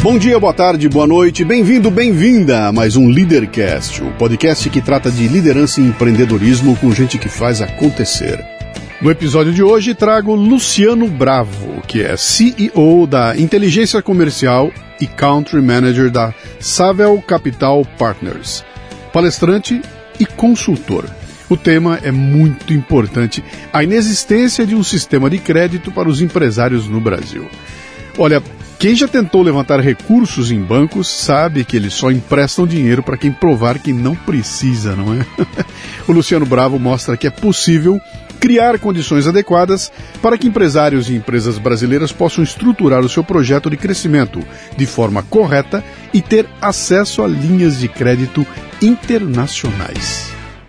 Bom dia, boa tarde, boa noite, bem-vindo, bem-vinda a mais um Leadercast, o podcast que trata de liderança e empreendedorismo com gente que faz acontecer. No episódio de hoje trago Luciano Bravo, que é CEO da Inteligência Comercial e Country Manager da Savel Capital Partners, palestrante e consultor. O tema é muito importante, a inexistência de um sistema de crédito para os empresários no Brasil. Olha, quem já tentou levantar recursos em bancos sabe que eles só emprestam dinheiro para quem provar que não precisa, não é? O Luciano Bravo mostra que é possível criar condições adequadas para que empresários e empresas brasileiras possam estruturar o seu projeto de crescimento de forma correta e ter acesso a linhas de crédito internacionais.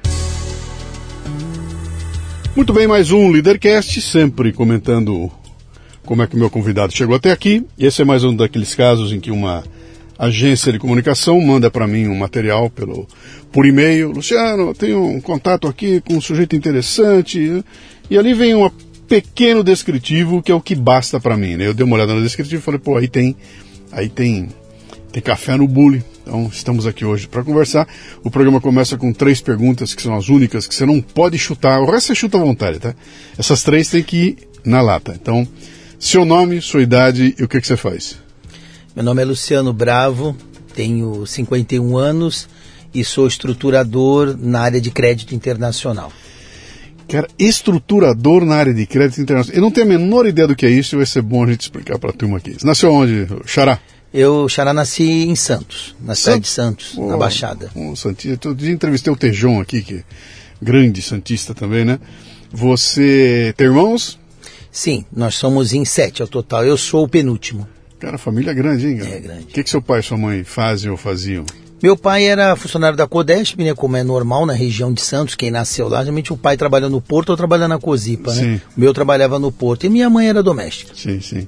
Muito bem, mais um Leadercast, sempre comentando como é que o meu convidado chegou até aqui. Esse é mais um daqueles casos em que uma agência de comunicação manda para mim um material por e-mail. Luciano, eu tenho um contato aqui com um sujeito interessante. E ali vem um pequeno descritivo que é o que basta para mim, né? Eu dei uma olhada no descritivo e falei, pô, aí tem café no bule. Então estamos aqui hoje para conversar. O programa começa com 3 perguntas que são as únicas que você não pode chutar. O resto você chuta à vontade, tá? Essas 3 tem que ir na lata. Então, seu nome, sua idade e o que você faz? Meu nome é Luciano Bravo, tenho 51 anos e sou estruturador na área de crédito internacional. Cara, estruturador na área de crédito internacional. Eu não tenho a menor ideia do que é isso e vai ser bom a gente explicar para a turma aqui. Você nasceu onde, Xará? Xará, nasci em Santos, na cidade de Santos, na Baixada. Santista. Eu entrevistei o Tejon aqui, que é grande santista também, né? Você tem irmãos? Sim, nós somos em 7 ao total. Eu sou o penúltimo. Cara, família é grande, hein? Cara? É grande. O que seu pai e sua mãe fazem ou faziam? Meu pai era funcionário da Codesp, né, como é normal na região de Santos, quem nasceu lá. Geralmente o pai trabalha no Porto ou trabalha na Cozipa, né? Sim. O meu trabalhava no Porto e minha mãe era doméstica. Sim, sim.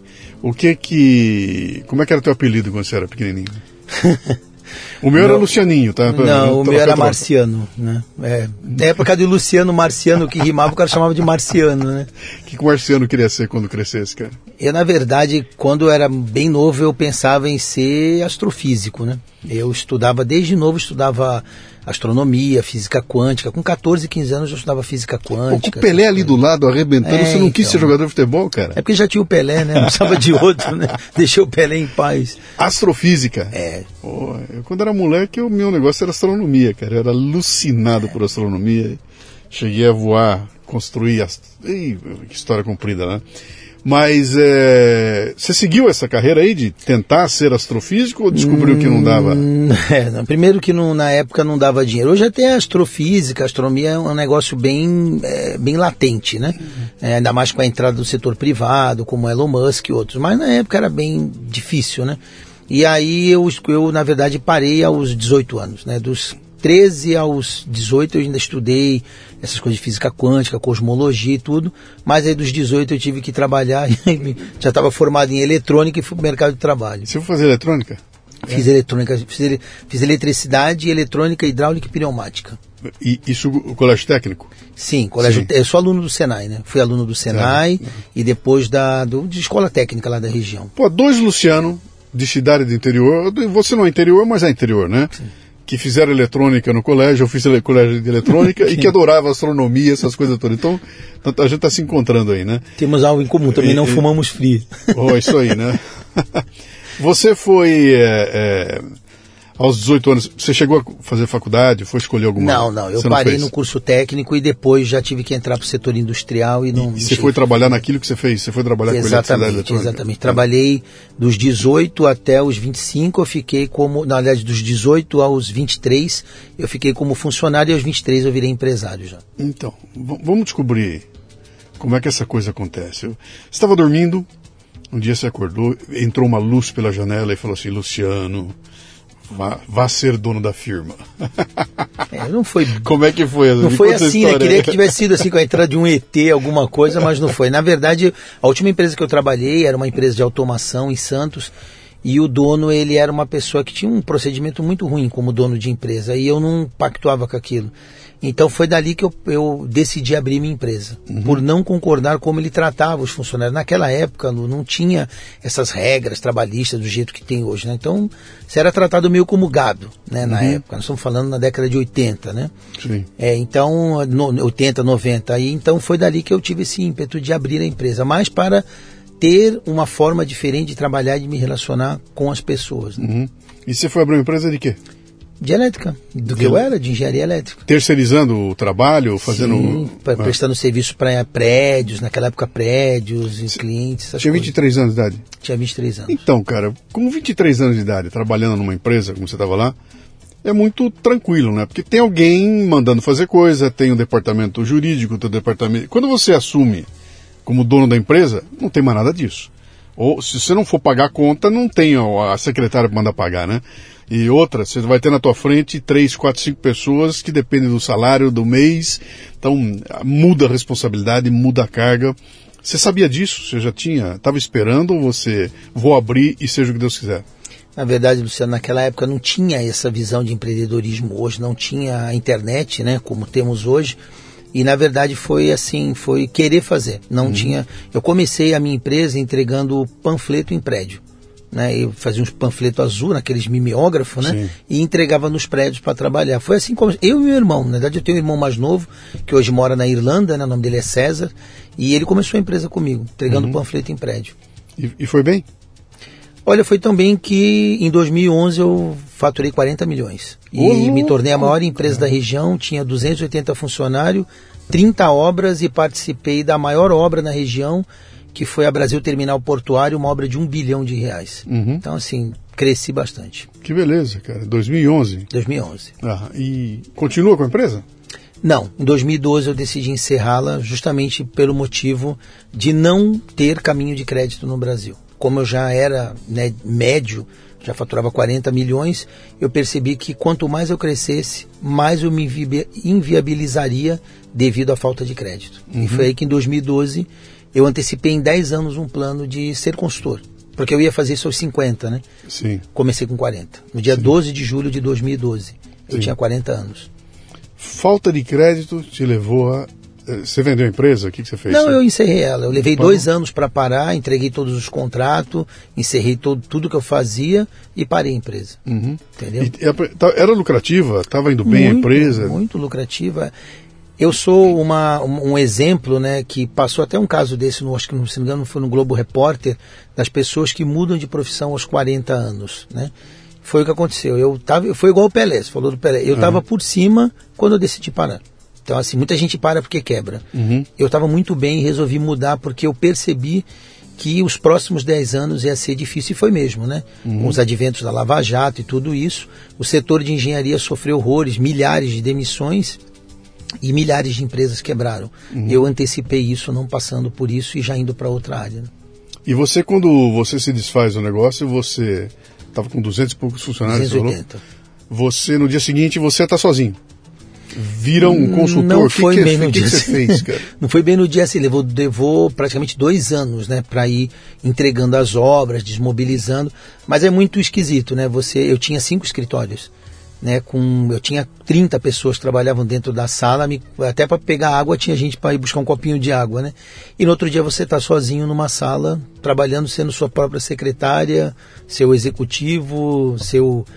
Como é que era teu apelido quando você era pequenininho? O meu era Lucianinho, tá? Não, o meu era Marciano, né? Na época de Luciano Marciano, que rimava, o cara chamava de Marciano, né? O que o Marciano queria ser quando crescesse, cara? Eu, na verdade, quando eu era bem novo, eu pensava em ser astrofísico, né? Eu desde novo, estudava astronomia, física quântica. Com 14, 15 anos eu estudava física quântica. Com o Pelé ali do lado, arrebentando, você não quis ser jogador de futebol, cara? É porque já tinha o Pelé, né? Não precisava de outro, né? Deixei o Pelé em paz. Astrofísica? Pô, quando era moleque, o meu negócio era astronomia, cara. Eu era alucinado por astronomia. Cheguei a voar, construir... Que história comprida, né? Mas você seguiu essa carreira aí de tentar ser astrofísico ou descobriu que não dava? Primeiro que na época não dava dinheiro. Hoje até a astrofísica, a astronomia é um negócio bem latente, né? Ainda mais com a entrada do setor privado, como Elon Musk e outros. Mas na época era bem difícil, né? E aí eu na verdade, parei aos 18 anos, né? Dos 13 aos 18 eu ainda estudei essas coisas de física quântica, cosmologia e tudo, mas aí dos 18 eu tive que trabalhar e já estava formado em eletrônica e fui para o mercado de trabalho. Você foi fazer eletrônica? Fiz eletrônica, fiz eletricidade, eletrônica, hidráulica e pneumática. E isso o colégio técnico? Sim, eu sou aluno do Senai, né? Fui aluno do Senai e depois de escola técnica lá da região. Pô, 2 Luciano, de cidade do interior, você não é interior, mas é interior, né? Sim. Que fizeram eletrônica no colégio, eu fiz colégio de eletrônica e que adorava astronomia, essas coisas todas. Então, a gente está se encontrando aí, né? Temos algo em comum, também não fumamos frio. Isso aí, né? Você foi, aos 18 anos, você chegou a fazer faculdade, foi escolher alguma? Não, eu parei no curso técnico e depois já tive que entrar para o setor industrial e não... E você foi trabalhar naquilo que você fez? Você foi trabalhar com eletricidade eletrônica? Exatamente, trabalhei dos 18 até os 25, eu fiquei na verdade dos 18 aos 23, eu fiquei como funcionário e aos 23 eu virei empresário já. Então, vamos descobrir como é que essa coisa acontece. Você estava dormindo, um dia você acordou, entrou uma luz pela janela e falou assim, Luciano... Vá ser dono da firma. Não foi. Como é que foi? Não foi assim, né? Queria que tivesse sido assim com a entrada de um ET, alguma coisa, mas não foi. Na verdade, a última empresa que eu trabalhei era uma empresa de automação em Santos e o dono, ele era uma pessoa que tinha um procedimento muito ruim como dono de empresa e eu não pactuava com aquilo. Então foi dali que eu decidi abrir minha empresa, por não concordar como ele tratava os funcionários. Naquela época não tinha essas regras trabalhistas do jeito que tem hoje, né? Então você era tratado meio como gado, né? Na época, nós estamos falando na década de 80, né? Sim. Então, 80, 90, aí então foi dali que eu tive esse ímpeto de abrir a empresa, mas para ter uma forma diferente de trabalhar e de me relacionar com as pessoas. Né? E você foi abrir uma empresa de quê? De elétrica, que eu era, de engenharia elétrica. Terceirizando o trabalho, fazendo... Sim, prestando serviço para prédios, naquela época prédios e clientes, essas Tinha coisas. 23 anos de idade? Tinha 23 anos. Então, cara, com 23 anos de idade, trabalhando numa empresa, como você estava lá, é muito tranquilo, né? Porque tem alguém mandando fazer coisa, tem um departamento jurídico, tem um departamento... Quando você assume como dono da empresa, não tem mais nada disso. Ou se você não for pagar a conta, não tem a secretária para mandar pagar, né? E outra, você vai ter na tua frente 3, 4, 5 pessoas que dependem do salário do mês, então muda a responsabilidade, muda a carga. Você sabia disso? Você já estava esperando ou você vou abrir e seja o que Deus quiser? Na verdade, Luciano, naquela época não tinha essa visão de empreendedorismo hoje, não tinha a internet, né, como temos hoje. E na verdade foi assim, foi querer fazer. Não tinha. Eu comecei a minha empresa entregando panfleto em prédio. Né, eu fazia uns panfletos azul, naqueles mimeógrafos, né? Sim. E entregava nos prédios para trabalhar. Foi assim como eu e meu irmão. Na verdade, eu tenho um irmão mais novo, que hoje mora na Irlanda, né, o nome dele é César, e ele começou a empresa comigo, entregando panfleto em prédio. E foi bem? Olha, foi tão bem que em 2011 eu faturei 40 milhões. E me tornei a maior empresa da região, tinha 280 funcionários, 30 obras e participei da maior obra na região, que foi a Brasil Terminal Portuário, uma obra de R$1 bilhão. Então, assim, cresci bastante. Que beleza, cara. 2011? 2011. E continua com a empresa? Não. Em 2012 eu decidi encerrá-la justamente pelo motivo de não ter caminho de crédito no Brasil. Como eu já era, né, médio, já faturava 40 milhões, eu percebi que quanto mais eu crescesse, mais eu me inviabilizaria devido à falta de crédito. E foi aí que em 2012... eu antecipei em 10 anos um plano de ser consultor, porque eu ia fazer isso aos 50, né? Sim. Comecei com 40. No dia 12 de julho de 2012, eu tinha 40 anos. Falta de crédito te levou a... Você vendeu a empresa? O que você fez? Não, eu encerrei ela. Eu levei 2 anos para parar, entreguei todos os contratos, encerrei tudo que eu fazia e parei a empresa. Entendeu? Era lucrativa? Estava indo bem a empresa? Muito lucrativa. Eu sou um exemplo, né, que passou até um caso desse, acho que, se não me engano, foi no Globo Repórter, das pessoas que mudam de profissão aos 40 anos, né? Foi o que aconteceu. Foi igual o Pelé, você falou do Pelé. Eu estava por cima quando eu decidi parar. Então, assim, muita gente para porque quebra. Eu estava muito bem e resolvi mudar porque eu percebi que os próximos 10 anos ia ser difícil, e foi mesmo, né? Com os adventos da Lava Jato e tudo isso, o setor de engenharia sofreu horrores, milhares de demissões, e milhares de empresas quebraram. Eu antecipei isso, não passando por isso e já indo para outra área. Né? E você, quando você se desfaz do negócio, você estava com 200 e poucos funcionários? 280. Você, no dia seguinte, você está sozinho. Vira um consultor. Não foi bem no dia. O que você fez, cara? Não foi bem no dia assim, levou praticamente 2 anos, né, para ir entregando as obras, desmobilizando, mas é muito esquisito, né? Eu tinha 5 escritórios. Né, eu tinha 30 pessoas que trabalhavam dentro da sala, até para pegar água tinha gente para ir buscar um copinho de água, né? E no outro dia você está sozinho numa sala, trabalhando, sendo sua própria secretária, seu executivo, seu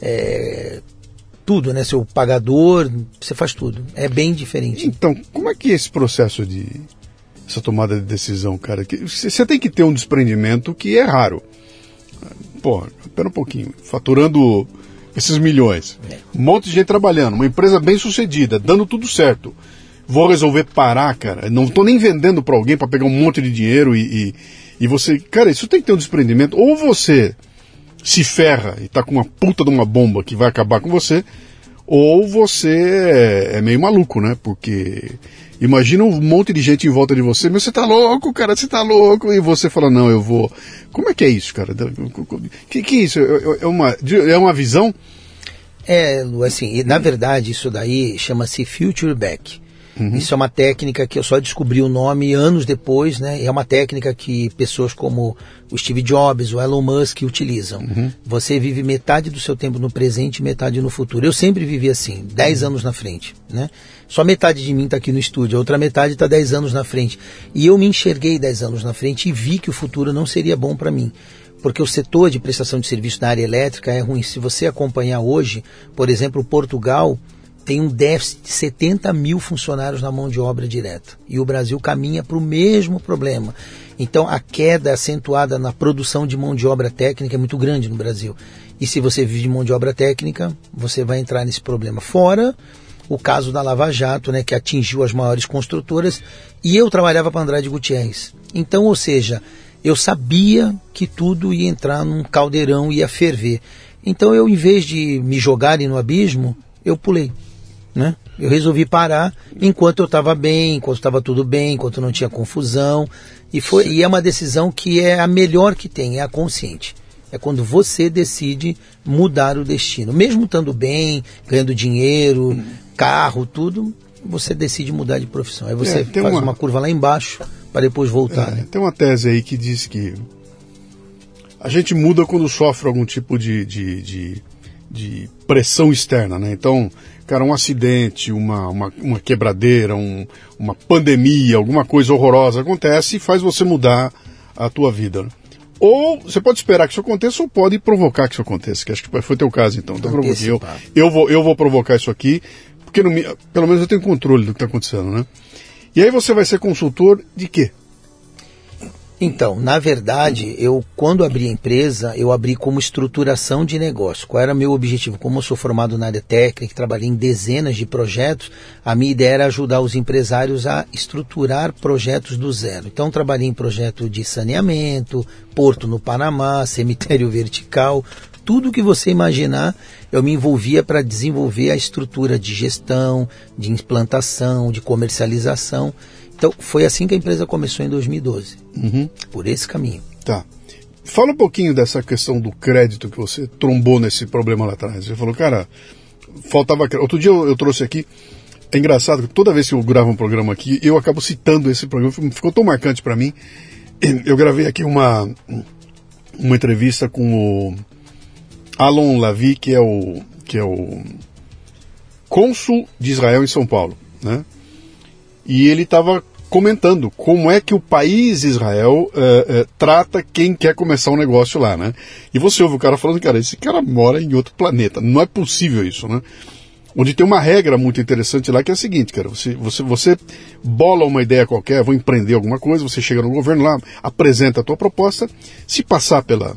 tudo, né? Seu pagador, você faz tudo. É bem diferente. Então, como é que é esse processo essa tomada de decisão, cara? Você tem que ter um desprendimento que é raro. Pô, espera um pouquinho. Faturando esses milhões, um monte de gente trabalhando, uma empresa bem sucedida, dando tudo certo. Vou resolver parar, cara. Não estou nem vendendo para alguém para pegar um monte de dinheiro e você... Cara, isso tem que ter um desprendimento. Ou você se ferra e tá com uma puta de uma bomba que vai acabar com você, ou você é meio maluco, né? Porque imagina um monte de gente em volta de você, mas você tá louco, cara, você tá louco, e você fala, não, eu vou... Como é que é isso, cara? Que é isso? É uma visão? Lu, assim, na verdade isso daí chama-se future back. Isso é uma técnica que eu só descobri o nome anos depois, né? É uma técnica que pessoas como o Steve Jobs, o Elon Musk utilizam. Você vive metade do seu tempo no presente e metade no futuro. Eu sempre vivi assim, 10 anos na frente, né? Só metade de mim está aqui no estúdio, a outra metade está 10 anos na frente. E eu me enxerguei 10 anos na frente e vi que o futuro não seria bom para mim. Porque o setor de prestação de serviço na área elétrica é ruim. Se você acompanhar hoje, por exemplo, Portugal tem um déficit de 70 mil funcionários na mão de obra direta. E o Brasil caminha para o mesmo problema. Então, a queda acentuada na produção de mão de obra técnica é muito grande no Brasil. E se você vive de mão de obra técnica, você vai entrar nesse problema. Fora o caso da Lava Jato, né, que atingiu as maiores construtoras. E eu trabalhava para Andrade Gutierrez. Então, ou seja, eu sabia que tudo ia entrar num caldeirão, ia ferver. Então, eu, em vez de me jogarem no abismo, eu pulei. Né? Eu resolvi parar enquanto eu estava bem, enquanto estava tudo bem, enquanto não tinha confusão. E é uma decisão que é a melhor que tem, é a consciente. É quando você decide mudar o destino. Mesmo estando bem, ganhando dinheiro, carro, tudo, você decide mudar de profissão. Aí você faz uma curva lá embaixo para depois voltar. Né? Tem uma tese aí que diz que a gente muda quando sofre algum tipo de pressão externa, né? Então, cara, um acidente, uma quebradeira, uma pandemia, alguma coisa horrorosa acontece e faz você mudar a tua vida, né? Ou você pode esperar que isso aconteça ou pode provocar que isso aconteça, que acho que foi teu caso então. Então eu vou provocar isso aqui, porque pelo menos eu tenho controle do que está acontecendo, né? E aí você vai ser consultor de quê? Então, na verdade, quando abri a empresa, eu abri como estruturação de negócio. Qual era o meu objetivo? Como eu sou formado na área técnica, trabalhei em dezenas de projetos, a minha ideia era ajudar os empresários a estruturar projetos do zero. Então, trabalhei em projeto de saneamento, porto no Panamá, cemitério vertical, tudo que você imaginar, eu me envolvia para desenvolver a estrutura de gestão, de implantação, de comercialização. Então, foi assim que a empresa começou em 2012, por esse caminho. Tá. Fala um pouquinho dessa questão do crédito que você trombou nesse problema lá atrás. Você falou, cara, faltava crédito. Outro dia eu trouxe aqui, é engraçado que toda vez que eu gravo um programa aqui, eu acabo citando esse programa, ficou tão marcante para mim. Eu gravei aqui uma entrevista com o Alon Lavie, que é o cônsul de Israel em São Paulo, né? E ele estava comentando como é que o país Israel trata quem quer começar um negócio lá, né? E você ouve o cara falando, cara, esse cara mora em outro planeta, não é possível isso, né? Onde tem uma regra muito interessante lá que é a seguinte, cara, você bola uma ideia qualquer, vou empreender alguma coisa, você chega no governo lá, apresenta a tua proposta, se passar pela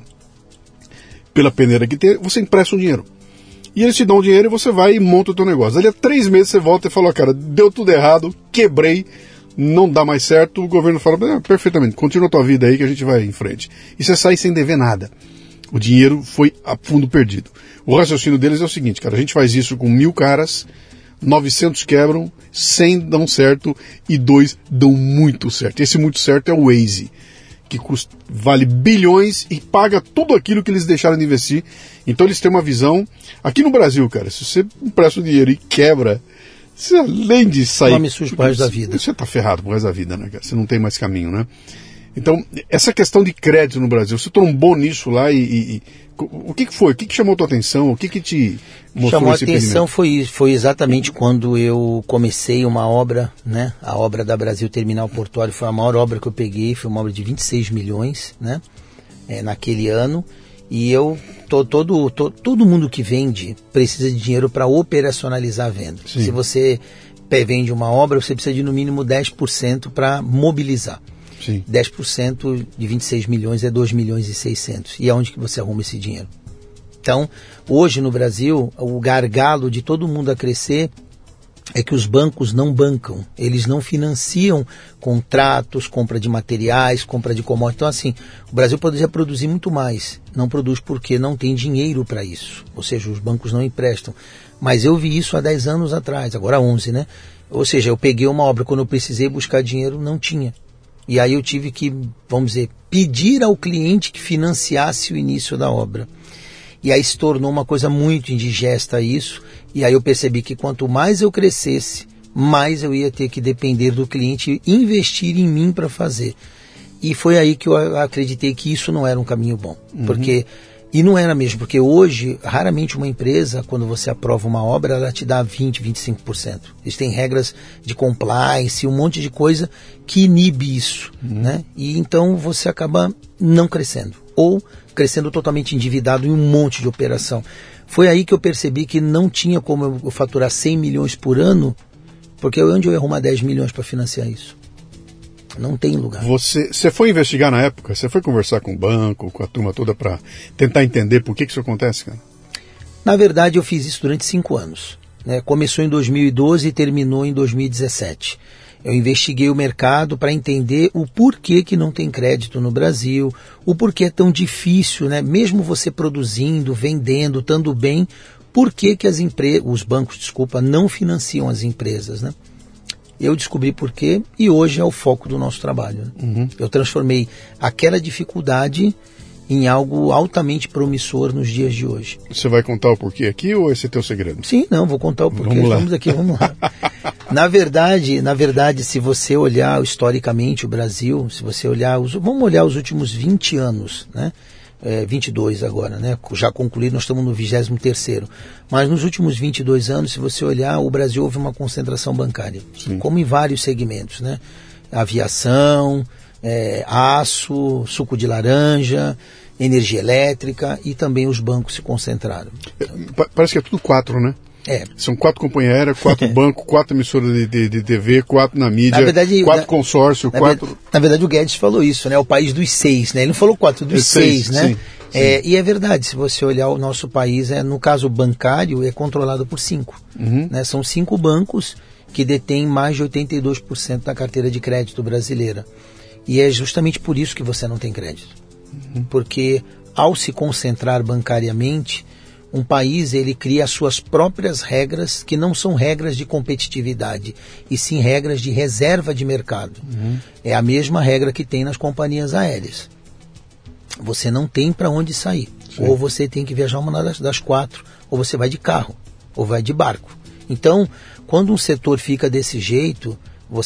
peneira que tem, você empresta um dinheiro. E eles te dão o dinheiro e você vai e monta o teu negócio. Dali a 3 meses você volta e fala, cara, deu tudo errado, quebrei, não dá mais certo, o governo fala, perfeitamente, continua a tua vida aí que a gente vai em frente. E você sai sem dever nada. O dinheiro foi a fundo perdido. O raciocínio deles é o seguinte, cara, a gente faz isso com 1000 caras, 900 quebram, 100 dão certo e 2 dão muito certo. Esse muito certo é o Waze, que vale bilhões e paga tudo aquilo que eles deixaram de investir. Então eles têm uma visão. Aqui no Brasil, cara, se você empresta o dinheiro e quebra, você, além de sair... Nome sujo pro resto da vida. Você tá ferrado pro resto da vida, né, cara? Você não tem mais caminho, né? Então, essa questão de crédito no Brasil, você trombou nisso lá o que foi? O que chamou a tua atenção? O que te mostrou chamou esse a atenção foi exatamente quando eu comecei uma obra, né? A obra da Brasil Terminal Portuário foi a maior obra que eu peguei, foi uma obra de 26 milhões, né? Naquele ano. E todo mundo que vende precisa de dinheiro para operacionalizar a venda. Sim. Se você vende uma obra, você precisa de no mínimo 10% para mobilizar. Sim. 10% de 26 milhões é 2 milhões e 600. E aonde que você arruma esse dinheiro? Então, hoje no Brasil, o gargalo de todo mundo a crescer é que os bancos não bancam. Eles não financiam contratos, compra de materiais, compra de commodities. Então, assim, o Brasil poderia produzir muito mais. Não produz porque não tem dinheiro para isso. Ou seja, os bancos não emprestam. Mas eu vi isso há 10 anos atrás, agora 11, né? Ou seja, eu peguei uma obra, quando eu precisei buscar dinheiro, não tinha. E aí eu tive que, vamos dizer, pedir ao cliente que financiasse o início da obra. E aí se tornou uma coisa muito indigesta isso. E aí eu percebi que quanto mais eu crescesse, mais eu ia ter que depender do cliente investir em mim para fazer. E foi aí que eu acreditei que isso não era um caminho bom. E não era mesmo, porque hoje, raramente uma empresa, quando você aprova uma obra, ela te dá 20%, 25%. Eles têm regras de compliance, um monte de coisa que inibe isso, né? E então você acaba não crescendo, ou crescendo totalmente endividado em um monte de operação. Foi aí que eu percebi que não tinha como eu faturar 100 milhões por ano, porque onde eu ia arrumar 10 milhões para financiar isso? Não tem lugar. Você foi investigar na época? Você foi conversar com o banco, com a turma toda para tentar entender por que isso acontece, cara? Na verdade, eu fiz isso durante 5 anos. Né? Começou em 2012 e terminou em 2017. Eu investiguei o mercado para entender o porquê que não tem crédito no Brasil, o porquê é tão difícil, né? Mesmo você produzindo, vendendo, estando bem, por que os bancos, não financiam as empresas, né? Eu descobri por quê e hoje é o foco do nosso trabalho. Né? Eu transformei aquela dificuldade em algo altamente promissor nos dias de hoje. Você vai contar o porquê aqui ou esse é teu segredo? Sim, não, vou contar o porquê. Vamos lá. Na verdade, se você olhar historicamente o Brasil, se você olhar, vamos olhar os últimos 20 anos, né? 22 agora, né? Já concluído, nós estamos no 23º. Mas nos últimos 22 anos, se você olhar, o Brasil houve uma concentração bancária, como em vários segmentos, né? Aviação, aço, suco de laranja, energia elétrica e também os bancos se concentraram. Parece que é tudo 4, né? São 4 companhias aéreas, 4 bancos, 4 emissoras de TV, 4 na mídia, 4 consórcios, 4... Na verdade o Guedes falou isso, né? O país dos 6, né? Ele não falou 4, dos 6, né? Sim. E é verdade, se você olhar o nosso país, no caso bancário, é controlado por 5. Né? São 5 bancos que detêm mais de 82% da carteira de crédito brasileira. E é justamente por isso que você não tem crédito. Porque ao se concentrar bancariamente, um país ele cria as suas próprias regras, que não são regras de competitividade, e sim regras de reserva de mercado. É a mesma regra que tem nas companhias aéreas. Você não tem para onde sair. Sim. Ou você tem que viajar uma das 4, ou você vai de carro, ou vai de barco. Então, quando um setor fica desse jeito,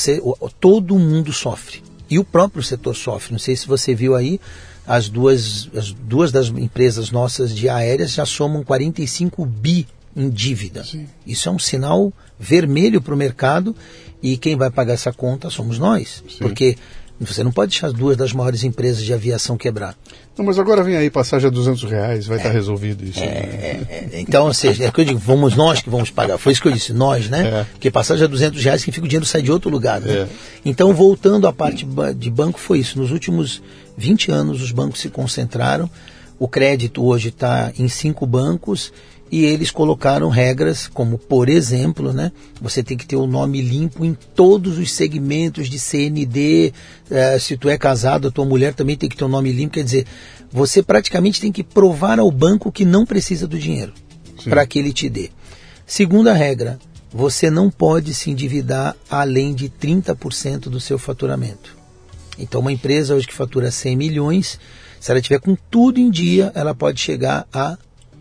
todo mundo sofre. E o próprio setor sofre. Não sei se você viu aí, as duas das empresas nossas de aéreas já somam 45 bi em dívida. Sim. Isso é um sinal vermelho para o mercado e quem vai pagar essa conta somos nós. Sim. Porque você não pode deixar as 2 das maiores empresas de aviação quebrar. Não, mas agora vem aí passagem a R$200, vai estar resolvido isso. Então, ou seja, é que eu digo, vamos nós que vamos pagar. Foi isso que eu disse, nós, né? Porque passagem a R$200, quem fica o dinheiro sai de outro lugar. Né? Então, voltando à parte de banco, foi isso. Nos últimos 20 anos, os bancos se concentraram. O crédito hoje está em 5 bancos e eles colocaram regras como, por exemplo, né, você tem que ter o nome limpo em todos os segmentos de CND. Se tu é casado, a tua mulher também tem que ter o nome limpo. Quer dizer, você praticamente tem que provar ao banco que não precisa do dinheiro para que ele te dê. Segunda regra, você não pode se endividar além de 30% do seu faturamento. Então, uma empresa hoje que fatura 100 milhões, se ela tiver com tudo em dia, ela pode chegar a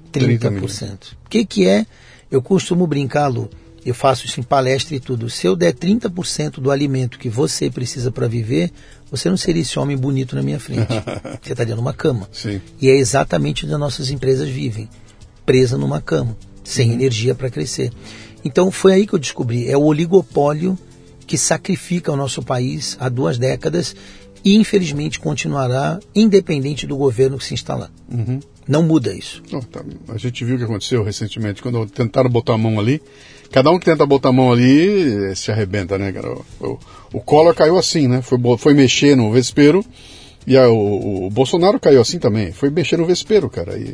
30%. O que é? Eu costumo brincar, Lu, eu faço isso em palestra e tudo. Se eu der 30% do alimento que você precisa para viver, você não seria esse homem bonito na minha frente. Você estaria numa cama. Sim. E é exatamente onde as nossas empresas vivem, presa numa cama, sem energia para crescer. Então foi aí que eu descobri, é o oligopólio que sacrifica o nosso país há 2 décadas e infelizmente continuará independente do governo que se instalar. Não muda isso. A gente viu o que aconteceu recentemente, quando tentaram botar a mão ali, cada um que tenta botar a mão ali se arrebenta, né, cara? O Collor caiu assim, né? Foi mexer no vespeiro e o Bolsonaro caiu assim também, foi mexer no vespeiro, cara, e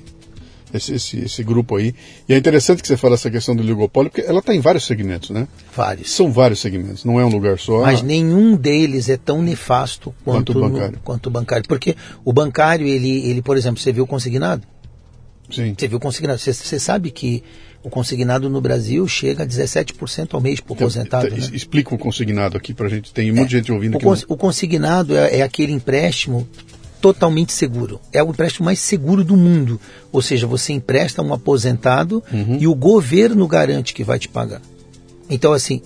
esse grupo aí. E é interessante que você fala essa questão do oligopólio, porque ela está em vários segmentos, né? Vários. São vários segmentos, não é um lugar só. Mas nenhum deles é tão nefasto quanto o bancário. Porque o bancário, ele, por exemplo, você viu o consignado? Sim. Você viu o consignado? Você sabe que o consignado no Brasil chega a 17% ao mês por aposentado. Né? Explica o consignado aqui pra gente, tem muita gente ouvindo aqui. O consignado é aquele empréstimo totalmente seguro. É o empréstimo mais seguro do mundo. Ou seja, você empresta a um aposentado e o governo garante que vai te pagar. Então, assim,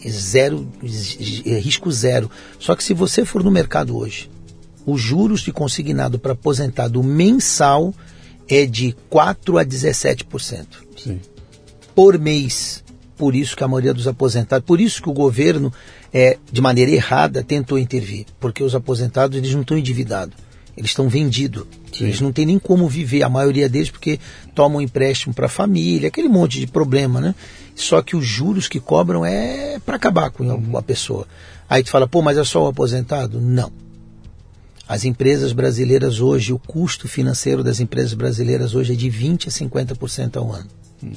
risco zero. Só que se você for no mercado hoje, os juros de consignado para aposentado mensal é de 4% a 17%. Sim. Por mês. Por isso que a maioria dos aposentados, por isso que o governo, de maneira errada, tentou intervir. Porque os aposentados, eles não estão endividados. Eles estão vendidos. Sim. Eles não têm nem como viver, a maioria deles, porque tomam empréstimo para a família, aquele monte de problema, né? Só que os juros que cobram é para acabar com a pessoa. Aí tu fala, pô, mas é só o aposentado? Não. As empresas brasileiras hoje, o custo financeiro das empresas brasileiras hoje é de 20% a 50% ao ano.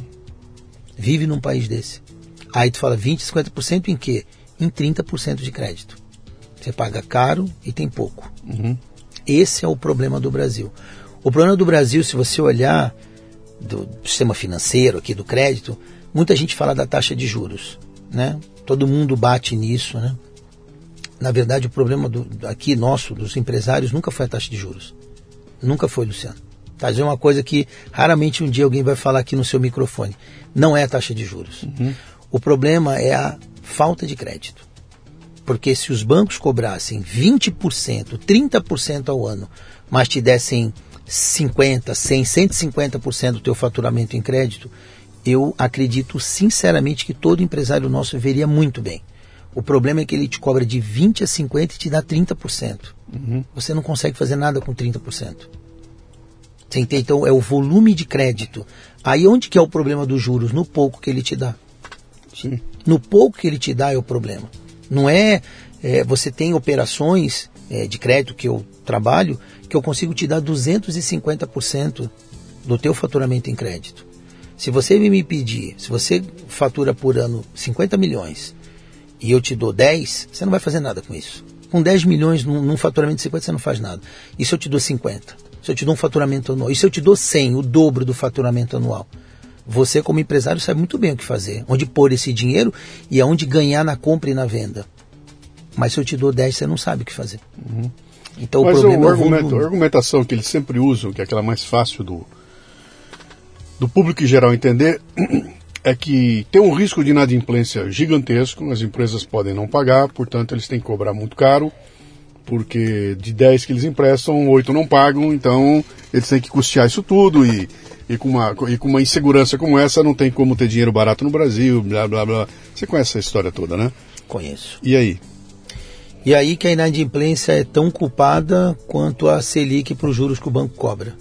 Vive num país desse. Aí tu fala 20% a 50% em quê? Em 30% de crédito. Você paga caro e tem pouco. Esse é o problema do Brasil. O problema do Brasil, se você olhar do sistema financeiro aqui, do crédito, muita gente fala da taxa de juros, né? Todo mundo bate nisso, né? Na verdade, o problema aqui nosso, dos empresários, nunca foi a taxa de juros. Nunca foi, Luciano. Tá, isso é uma coisa que raramente um dia alguém vai falar aqui no seu microfone. Não é a taxa de juros. O problema é a falta de crédito. Porque se os bancos cobrassem 20%, 30% ao ano, mas te dessem 50%, 100%, 150% do teu faturamento em crédito, eu acredito sinceramente que todo empresário nosso veria muito bem. O problema é que ele te cobra de 20% a 50% e te dá 30%. Você não consegue fazer nada com 30%. Você entende? Então é o volume de crédito. Aí onde que é o problema dos juros? No pouco que ele te dá. Sim. No pouco que ele te dá é o problema. Não você tem operações de crédito que eu trabalho que eu consigo te dar 250% do teu faturamento em crédito. Se você me pedir, se você fatura por ano 50 milhões e eu te dou 10, você não vai fazer nada com isso. Com 10 milhões num faturamento de 50 você não faz nada. E se eu te dou 50? Se eu te dou um faturamento anual? E se eu te dou 100, o dobro do faturamento anual? Você, como empresário, sabe muito bem o que fazer, onde pôr esse dinheiro e aonde ganhar na compra e na venda. Mas se eu te dou 10, você não sabe o que fazer. Então, mas o problema a argumentação que eles sempre usam, que é aquela mais fácil do público em geral entender, é que tem um risco de inadimplência gigantesco, as empresas podem não pagar, portanto eles têm que cobrar muito caro, porque de 10 que eles emprestam, 8 não pagam, então eles têm que custear isso tudo e com uma insegurança como essa não tem como ter dinheiro barato no Brasil, blá blá blá. Você conhece essa história toda, né? Conheço. E aí? E aí que a inadimplência é tão culpada quanto a Selic para os juros que o banco cobra.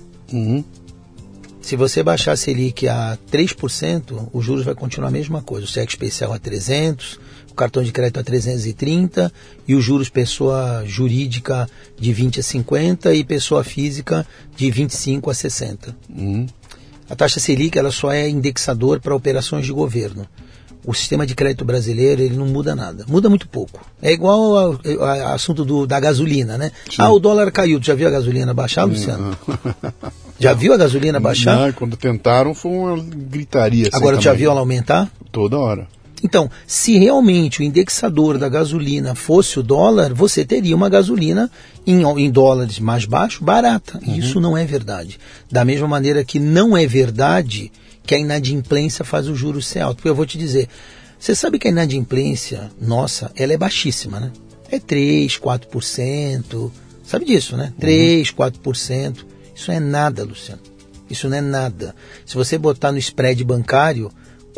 Se você baixar a Selic a 3%, os juros vai continuar a mesma coisa. O cheque especial a 300, o cartão de crédito a 330 e os juros pessoa jurídica de 20 a 50 e pessoa física de 25 a 60. A taxa Selic ela só é indexador para operações de governo. O sistema de crédito brasileiro ele não muda nada, muda muito pouco. É igual ao assunto da gasolina, né? Sim. O dólar caiu, tu já viu a gasolina baixar, Luciano? Já viu a gasolina baixar? Não, quando tentaram foi uma gritaria. Agora tu já viu ela aumentar? Toda hora. Então, se realmente o indexador da gasolina fosse o dólar, você teria uma gasolina em dólares mais baixo, barata. Isso não é verdade. Da mesma maneira que não é verdade que a inadimplência faz o juros ser alto. Porque eu vou te dizer, você sabe que a inadimplência nossa, ela é baixíssima, né? É 3%, 4%, sabe disso, né? 3%, 4%. Isso não é nada, Luciano. Isso não é nada. Se você botar no spread bancário,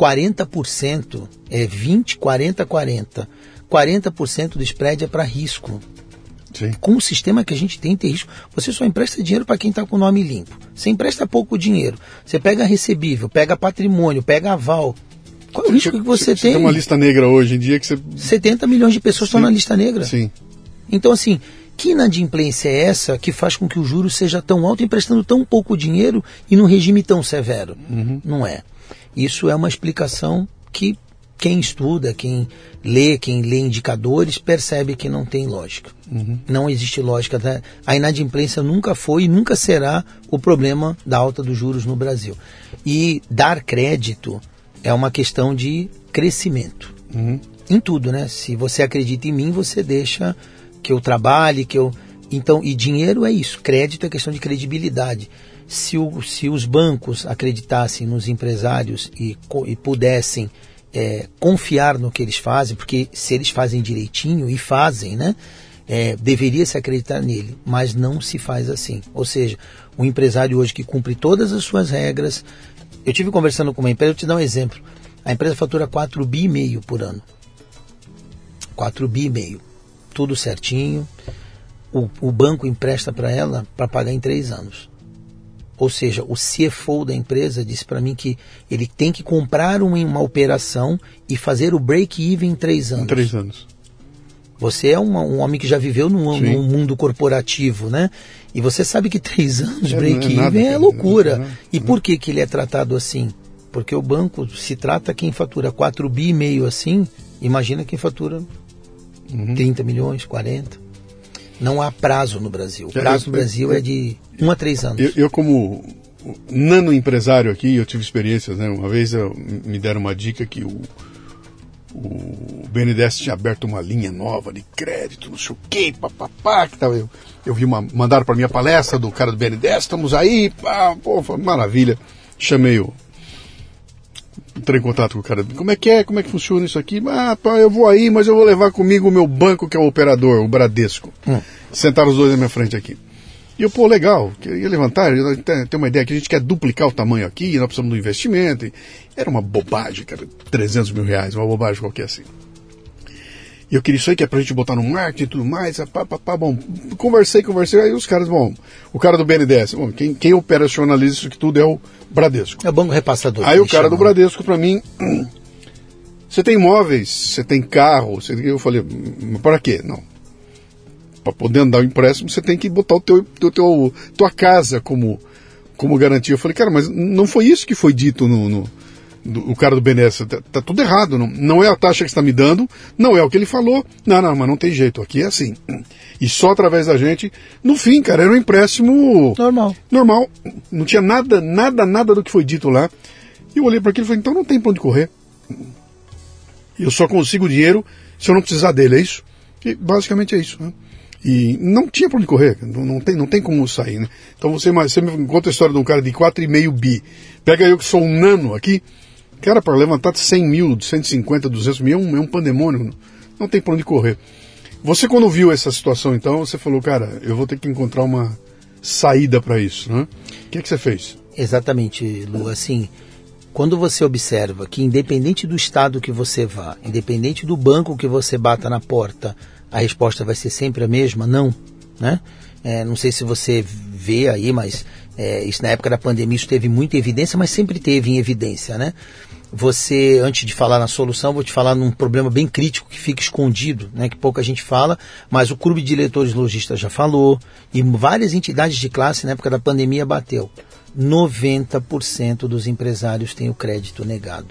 40% é 20, 40, 40. 40% do spread é para risco. Sim. Com o sistema que a gente tem risco, você só empresta dinheiro para quem está com o nome limpo. Você empresta pouco dinheiro. Você pega recebível, pega patrimônio, pega aval. Qual é o risco que você tem? Tem uma lista negra hoje em dia que você... 70 milhões de pessoas estão na lista negra. Sim. Então, assim, que inadimplência é essa que faz com que o juros seja tão alto, emprestando tão pouco dinheiro e num regime tão severo? Não é. Isso é uma explicação que quem estuda, quem lê indicadores, percebe que não tem lógica. Não existe lógica. Né? A inadimplência nunca foi e nunca será o problema da alta dos juros no Brasil. E dar crédito é uma questão de crescimento. Em tudo, né? Se você acredita em mim, você deixa que eu trabalhe, Então, e dinheiro é isso. Crédito é questão de credibilidade. Se os bancos acreditassem nos empresários e pudessem confiar no que eles fazem, porque se eles fazem direitinho, e fazem, né? Deveria se acreditar nele, mas não se faz assim. Ou seja, um empresário hoje que cumpre todas as suas regras. Eu tive conversando com uma empresa, eu te dar um exemplo. A empresa fatura 4,5 bi por ano. 4,5 bi. Tudo certinho. O banco empresta para ela para pagar em 3 anos. Ou seja, o CFO da empresa disse para mim que ele tem que comprar uma operação e fazer o break-even em 3 anos. Em 3 anos. Você é um homem que já viveu num mundo corporativo, né? E você sabe que 3 anos break-even é loucura. E por que ele é tratado assim? Porque o banco se trata quem fatura 4,5 bi assim, imagina quem fatura 30 milhões, 40. Não há prazo no Brasil. O prazo no Brasil é de 1 a 3 anos. Eu como nano empresário aqui, eu tive experiências, né? Uma vez me deram uma dica que o BNDES tinha aberto uma linha nova de crédito, não sei o que, papapá, que tal. Eu vi mandaram para minha palestra do cara do BNDES, estamos aí, maravilha. Entrei em contato com o cara, como é que funciona isso aqui? Eu vou aí, mas eu vou levar comigo o meu banco, que é o operador, o Bradesco. Sentaram os dois na minha frente aqui. E eu, legal, eu ia levantar, tem uma ideia que a gente quer duplicar o tamanho aqui, nós precisamos do investimento. Era uma bobagem, cara, 300 mil reais, uma bobagem qualquer assim. E eu queria isso aí, que é pra gente botar no marketing e tudo mais, bom, conversei, aí os caras, o cara do BNDES, quem operacionaliza isso aqui tudo é o Bradesco. É o banco repassador. Aí o cara do Bradesco pra mim, você tem imóveis, você tem carro, eu falei, para quê? Não. Para poder andar o empréstimo, você tem que botar tua casa como garantia. Eu falei, cara, mas não foi isso que foi dito o cara do BNDES. Tá tudo errado. Não é a taxa que você está me dando, não é o que ele falou. Não, mas não tem jeito. Aqui é assim. E só através da gente. No fim, cara, era um empréstimo normal. Não tinha nada do que foi dito lá. E eu olhei para aquilo e falei, então não tem para onde correr. Eu só consigo dinheiro se eu não precisar dele, é isso? E basicamente é isso, né? E não tinha para onde correr, não tem como sair, né? Então você me conta a história de um cara de 4,5 bi. Pega eu que sou um nano aqui, cara, para levantar de 100 mil, de 150, 200 mil, é um pandemônio, não tem para onde correr. Você quando viu essa situação então, você falou, cara, eu vou ter que encontrar uma saída para isso, né? O que você fez? Exatamente, Lu, assim, quando você observa que independente do estado que você vá, independente do banco que você bata na porta, a resposta vai ser sempre a mesma? Não, né? Não sei se você vê aí, mas isso na época da pandemia isso teve muita evidência, mas sempre teve em evidência, né? Você, antes de falar na solução, vou te falar num problema bem crítico que fica escondido, né? Que pouca gente fala, mas o Clube de Diretores Lojistas já falou, e várias entidades de classe na época da pandemia bateu. 90% dos empresários têm o crédito negado.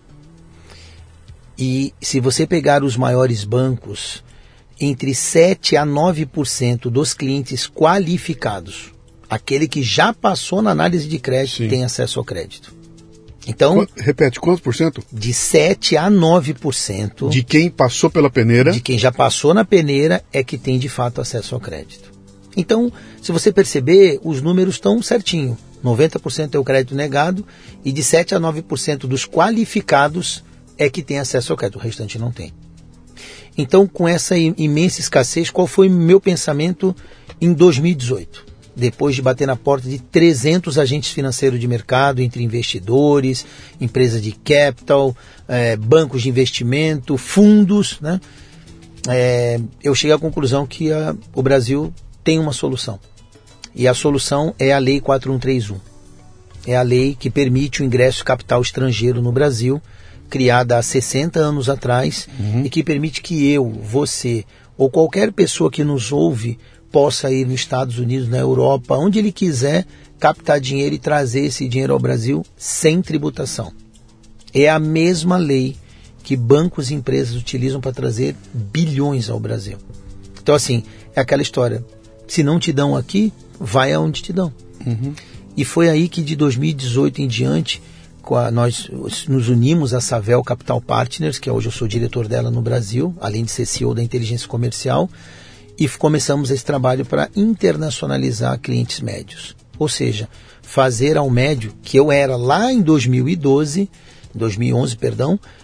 E se você pegar os maiores bancos, entre 7% a 9% dos clientes qualificados, aquele que já passou na análise de crédito, sim, tem acesso ao crédito. Então, repete, quantos por cento? De 7% a 9%. De quem passou pela peneira? De quem já passou na peneira é que tem de fato acesso ao crédito. Então, se você perceber, os números estão certinho. 90% é o crédito negado e de 7% a 9% dos qualificados é que tem acesso ao crédito, o restante não tem. Então, com essa imensa escassez, qual foi meu pensamento em 2018? Depois de bater na porta de 300 agentes financeiros de mercado, entre investidores, empresas de capital, bancos de investimento, fundos, né? Eu cheguei à conclusão que o Brasil tem uma solução. E a solução é a Lei 4131. É a lei que permite o ingresso de capital estrangeiro no Brasil, criada há 60 anos atrás, e que permite que eu, você ou qualquer pessoa que nos ouve possa ir nos Estados Unidos, na Europa, onde ele quiser, captar dinheiro e trazer esse dinheiro ao Brasil sem tributação. É a mesma lei que bancos e empresas utilizam para trazer bilhões ao Brasil. Então, assim, é aquela história. Se não te dão aqui, vai aonde te dão. E foi aí que de 2018 em diante, nós nos unimos à Savel Capital Partners, que hoje eu sou diretor dela no Brasil, além de ser CEO da inteligência comercial, e começamos esse trabalho para internacionalizar clientes médios. Ou seja, fazer ao médio, que eu era lá em 2011,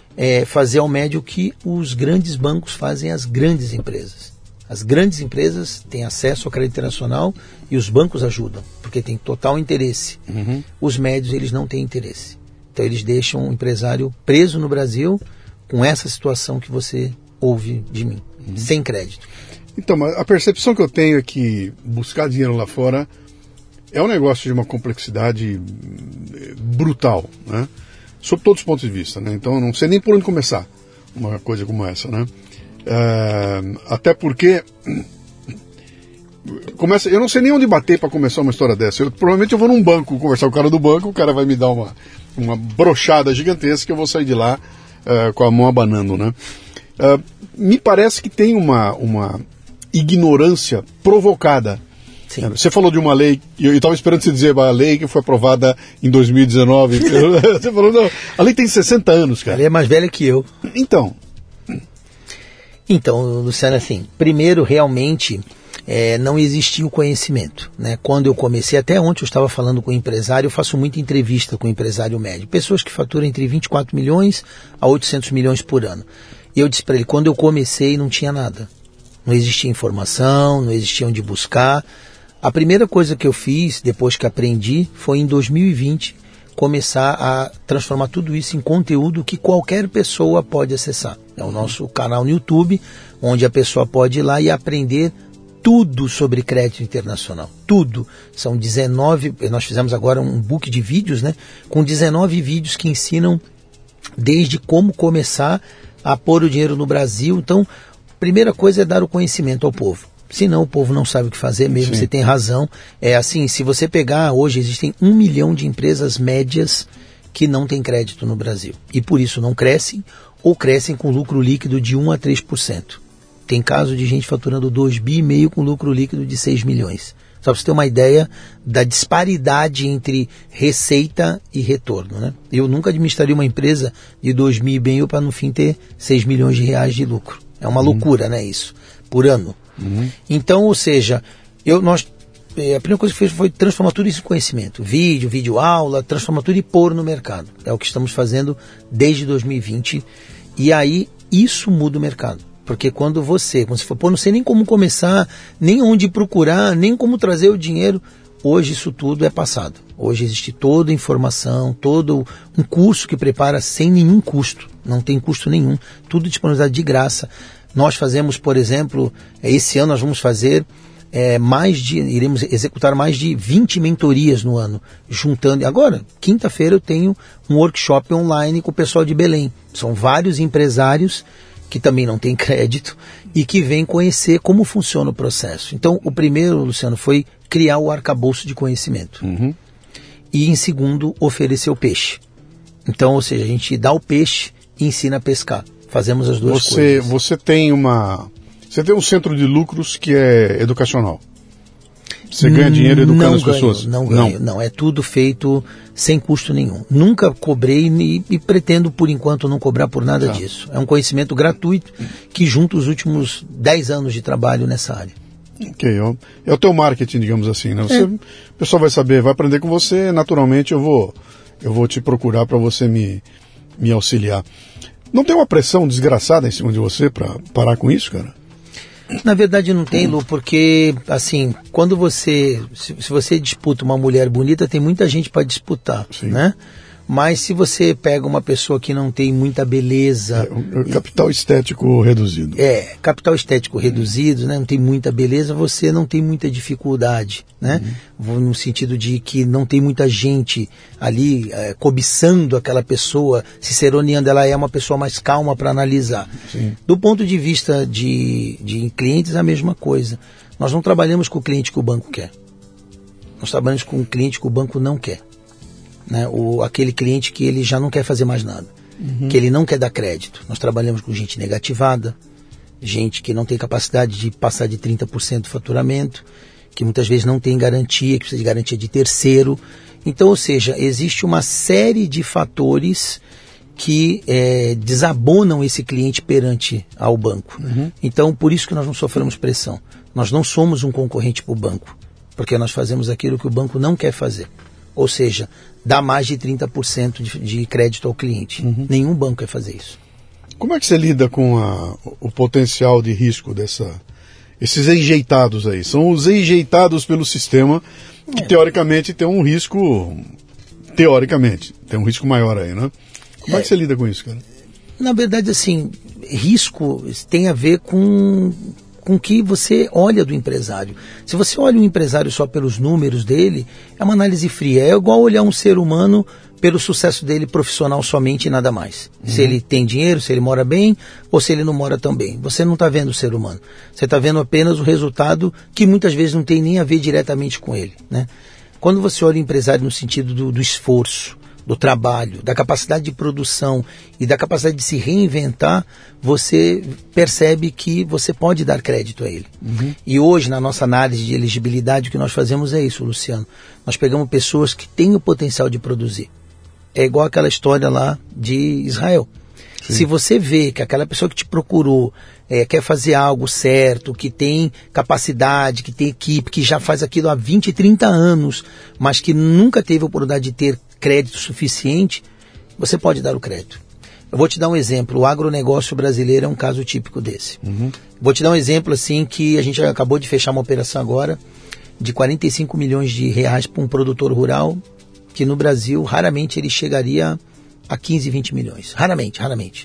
fazer ao médio o que os grandes bancos fazem às grandes empresas. As grandes empresas têm acesso ao crédito internacional e os bancos ajudam, porque tem total interesse. Os médios, eles não têm interesse. Então eles deixam o empresário preso no Brasil com essa situação que você ouve de mim, sem crédito. Então, a percepção que eu tenho é que buscar dinheiro lá fora é um negócio de uma complexidade brutal, né? Sob todos os pontos de vista, né? Então eu não sei nem por onde começar uma coisa como essa, né? Até porque eu não sei nem onde bater para começar uma história dessa. Provavelmente eu vou num banco conversar com o cara do banco, o cara vai me dar uma brochada gigantesca e eu vou sair de lá com a mão abanando, né? Me parece que tem uma ignorância provocada. Sim. Você falou de uma lei, e eu estava esperando você dizer a lei que foi aprovada em 2019. Você falou, não, a lei tem 60 anos, cara. Ela é mais velha que eu. Então, Luciano, assim, primeiro, realmente, não existia o conhecimento, né? Quando eu comecei, até ontem eu estava falando com o empresário, eu faço muita entrevista com o empresário médio, pessoas que faturam entre 24 milhões a 800 milhões por ano. E eu disse para ele, quando eu comecei não tinha nada. Não existia informação, não existia onde buscar. A primeira coisa que eu fiz, depois que aprendi, foi em 2020, começar a transformar tudo isso em conteúdo que qualquer pessoa pode acessar. É o nosso canal no YouTube, onde a pessoa pode ir lá e aprender tudo sobre crédito internacional. Tudo. São 19, nós fizemos agora um book de vídeos, né? Com 19 vídeos que ensinam desde como começar a pôr o dinheiro no Brasil. Então, a primeira coisa é dar o conhecimento ao povo. Senão o povo não sabe o que fazer mesmo, Sim. Você tem razão. É assim, se você pegar, hoje existem 1 milhão de empresas médias que não têm crédito no Brasil. E por isso não crescem ou crescem com lucro líquido de 1 a 3%. Tem caso de gente faturando 2,5 bi com lucro líquido de 6 milhões. Só para você ter uma ideia da disparidade entre receita e retorno, né? Eu nunca administraria uma empresa de 2,5 bi para no fim ter 6 milhões de reais de lucro. É uma loucura, né, isso? Por ano. Então, ou seja, a primeira coisa que fiz foi transformar tudo isso em conhecimento. Vídeo aula, transformar tudo e pôr no mercado. É o que estamos fazendo desde 2020. E aí, isso muda o mercado. Porque quando você for, não sei nem como começar, nem onde procurar, nem como trazer o dinheiro, hoje isso tudo é passado. Hoje existe toda a informação, todo um curso que prepara sem nenhum custo. Não tem custo nenhum. Tudo disponibilizado de graça. Nós fazemos, por exemplo, esse ano nós vamos fazer iremos executar mais de 20 mentorias no ano, juntando. Agora, quinta-feira eu tenho um workshop online com o pessoal de Belém. São vários empresários que também não têm crédito e que vêm conhecer como funciona o processo. Então, o primeiro, Luciano, foi criar o arcabouço de conhecimento. E, em segundo, oferecer o peixe. Então, ou seja, a gente dá o peixe e ensina a pescar. Fazemos as duas coisas. Você tem um centro de lucros que é educacional. Você ganha dinheiro educando as pessoas? Não, é tudo feito sem custo nenhum. Nunca cobrei e pretendo, por enquanto, não cobrar por nada disso. É um conhecimento gratuito que junta os últimos 10 anos de trabalho nessa área. Ok, é o teu marketing, digamos assim, né? O pessoal vai saber, vai aprender com você, naturalmente eu vou te procurar para você me auxiliar. Não tem uma pressão desgraçada em cima de você para parar com isso, cara? Na verdade não tem, Lu, porque, assim, quando se você disputa uma mulher bonita, tem muita gente para disputar, né? Mas se você pega uma pessoa que não tem muita beleza... capital estético reduzido. Capital estético reduzido, né? Não tem muita beleza, você não tem muita dificuldade, né? No sentido de que não tem muita gente ali cobiçando aquela pessoa, ciceroneando, ela é uma pessoa mais calma para analisar. Sim. Do ponto de vista de clientes, a mesma coisa. Nós não trabalhamos com o cliente que o banco quer. Nós trabalhamos com o cliente que o banco não quer. Né, aquele cliente que ele já não quer fazer mais nada, que ele não quer dar crédito. Nós trabalhamos com gente negativada, gente que não tem capacidade de passar de 30% do faturamento, que muitas vezes não tem garantia, que precisa de garantia de terceiro. Então, ou seja, existe uma série de fatores que desabonam esse cliente perante ao banco. Então, por isso que nós não sofremos pressão. Nós não somos um concorrente para o banco, porque nós fazemos aquilo que o banco não quer fazer. Ou seja, dá mais de 30% de crédito ao cliente. Nenhum banco quer fazer isso. Como é que você lida com o potencial de risco esses enjeitados aí? São os enjeitados pelo sistema que teoricamente tem um risco... Teoricamente, tem um risco maior aí, né? Como é que você lida com isso, cara? Na verdade, assim, risco tem a ver com o que você olha do empresário. Se você olha um empresário só pelos números dele, é uma análise fria. É igual olhar um ser humano pelo sucesso dele profissional somente e nada mais. Se ele tem dinheiro, se ele mora bem ou se ele não mora tão bem. Você não está vendo o ser humano. Você está vendo apenas o resultado que muitas vezes não tem nem a ver diretamente com ele, né? Quando você olha o empresário no sentido do esforço, do trabalho, da capacidade de produção e da capacidade de se reinventar, você percebe que você pode dar crédito a ele. E hoje, na nossa análise de elegibilidade, o que nós fazemos é isso, Luciano. Nós pegamos pessoas que têm o potencial de produzir. É igual aquela história lá de Israel. Sim. Se você vê que aquela pessoa que te procurou quer fazer algo certo, que tem capacidade, que tem equipe, que já faz aquilo há 20, 30 anos, mas que nunca teve a oportunidade de ter crédito suficiente, você pode dar o crédito. Eu vou te dar um exemplo. O agronegócio brasileiro é um caso típico desse. Vou te dar um exemplo assim que a gente acabou de fechar uma operação agora de 45 milhões de reais para um produtor rural que no Brasil raramente ele chegaria a 15, 20 milhões. Raramente.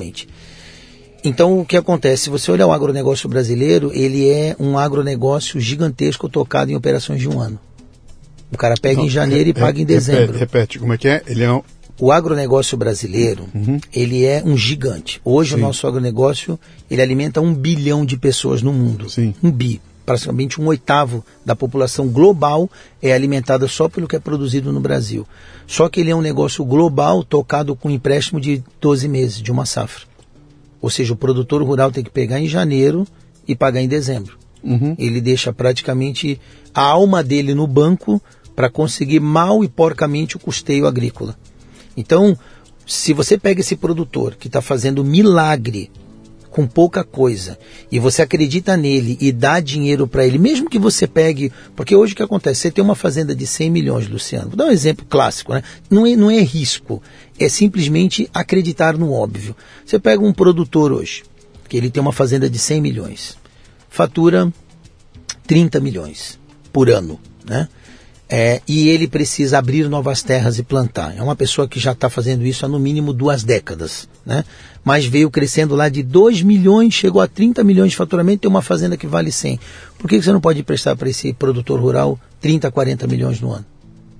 Então, o que acontece? Se você olhar o agronegócio brasileiro, ele é um agronegócio gigantesco tocado em operações de um ano. O cara pega em janeiro e paga em dezembro. Repete, como é que é? O agronegócio brasileiro, ele é um gigante. Hoje o nosso agronegócio, ele alimenta 1 bilhão de pessoas no mundo. Sim. 1 bi. Praticamente 1/8 da população global é alimentada só pelo que é produzido no Brasil. Só que ele é um negócio global tocado com empréstimo de 12 meses, de uma safra. Ou seja, o produtor rural tem que pegar em janeiro e pagar em dezembro. Ele deixa praticamente a alma dele no banco para conseguir mal e porcamente o custeio agrícola. Então, se você pega esse produtor que está fazendo milagre com pouca coisa, e você acredita nele e dá dinheiro para ele, mesmo que você pegue, porque hoje o que acontece? Você tem uma fazenda de 100 milhões, Luciano, vou dar um exemplo clássico, né? Não é risco, é simplesmente acreditar no óbvio. Você pega um produtor hoje, que ele tem uma fazenda de 100 milhões, fatura 30 milhões por ano, né? E ele precisa abrir novas terras e plantar. É uma pessoa que já está fazendo isso há no mínimo 2 décadas, né? Mas veio crescendo lá de 2 milhões, chegou a 30 milhões de faturamento e tem uma fazenda que vale 100. Por que você não pode prestar para esse produtor rural 30, 40 milhões no ano?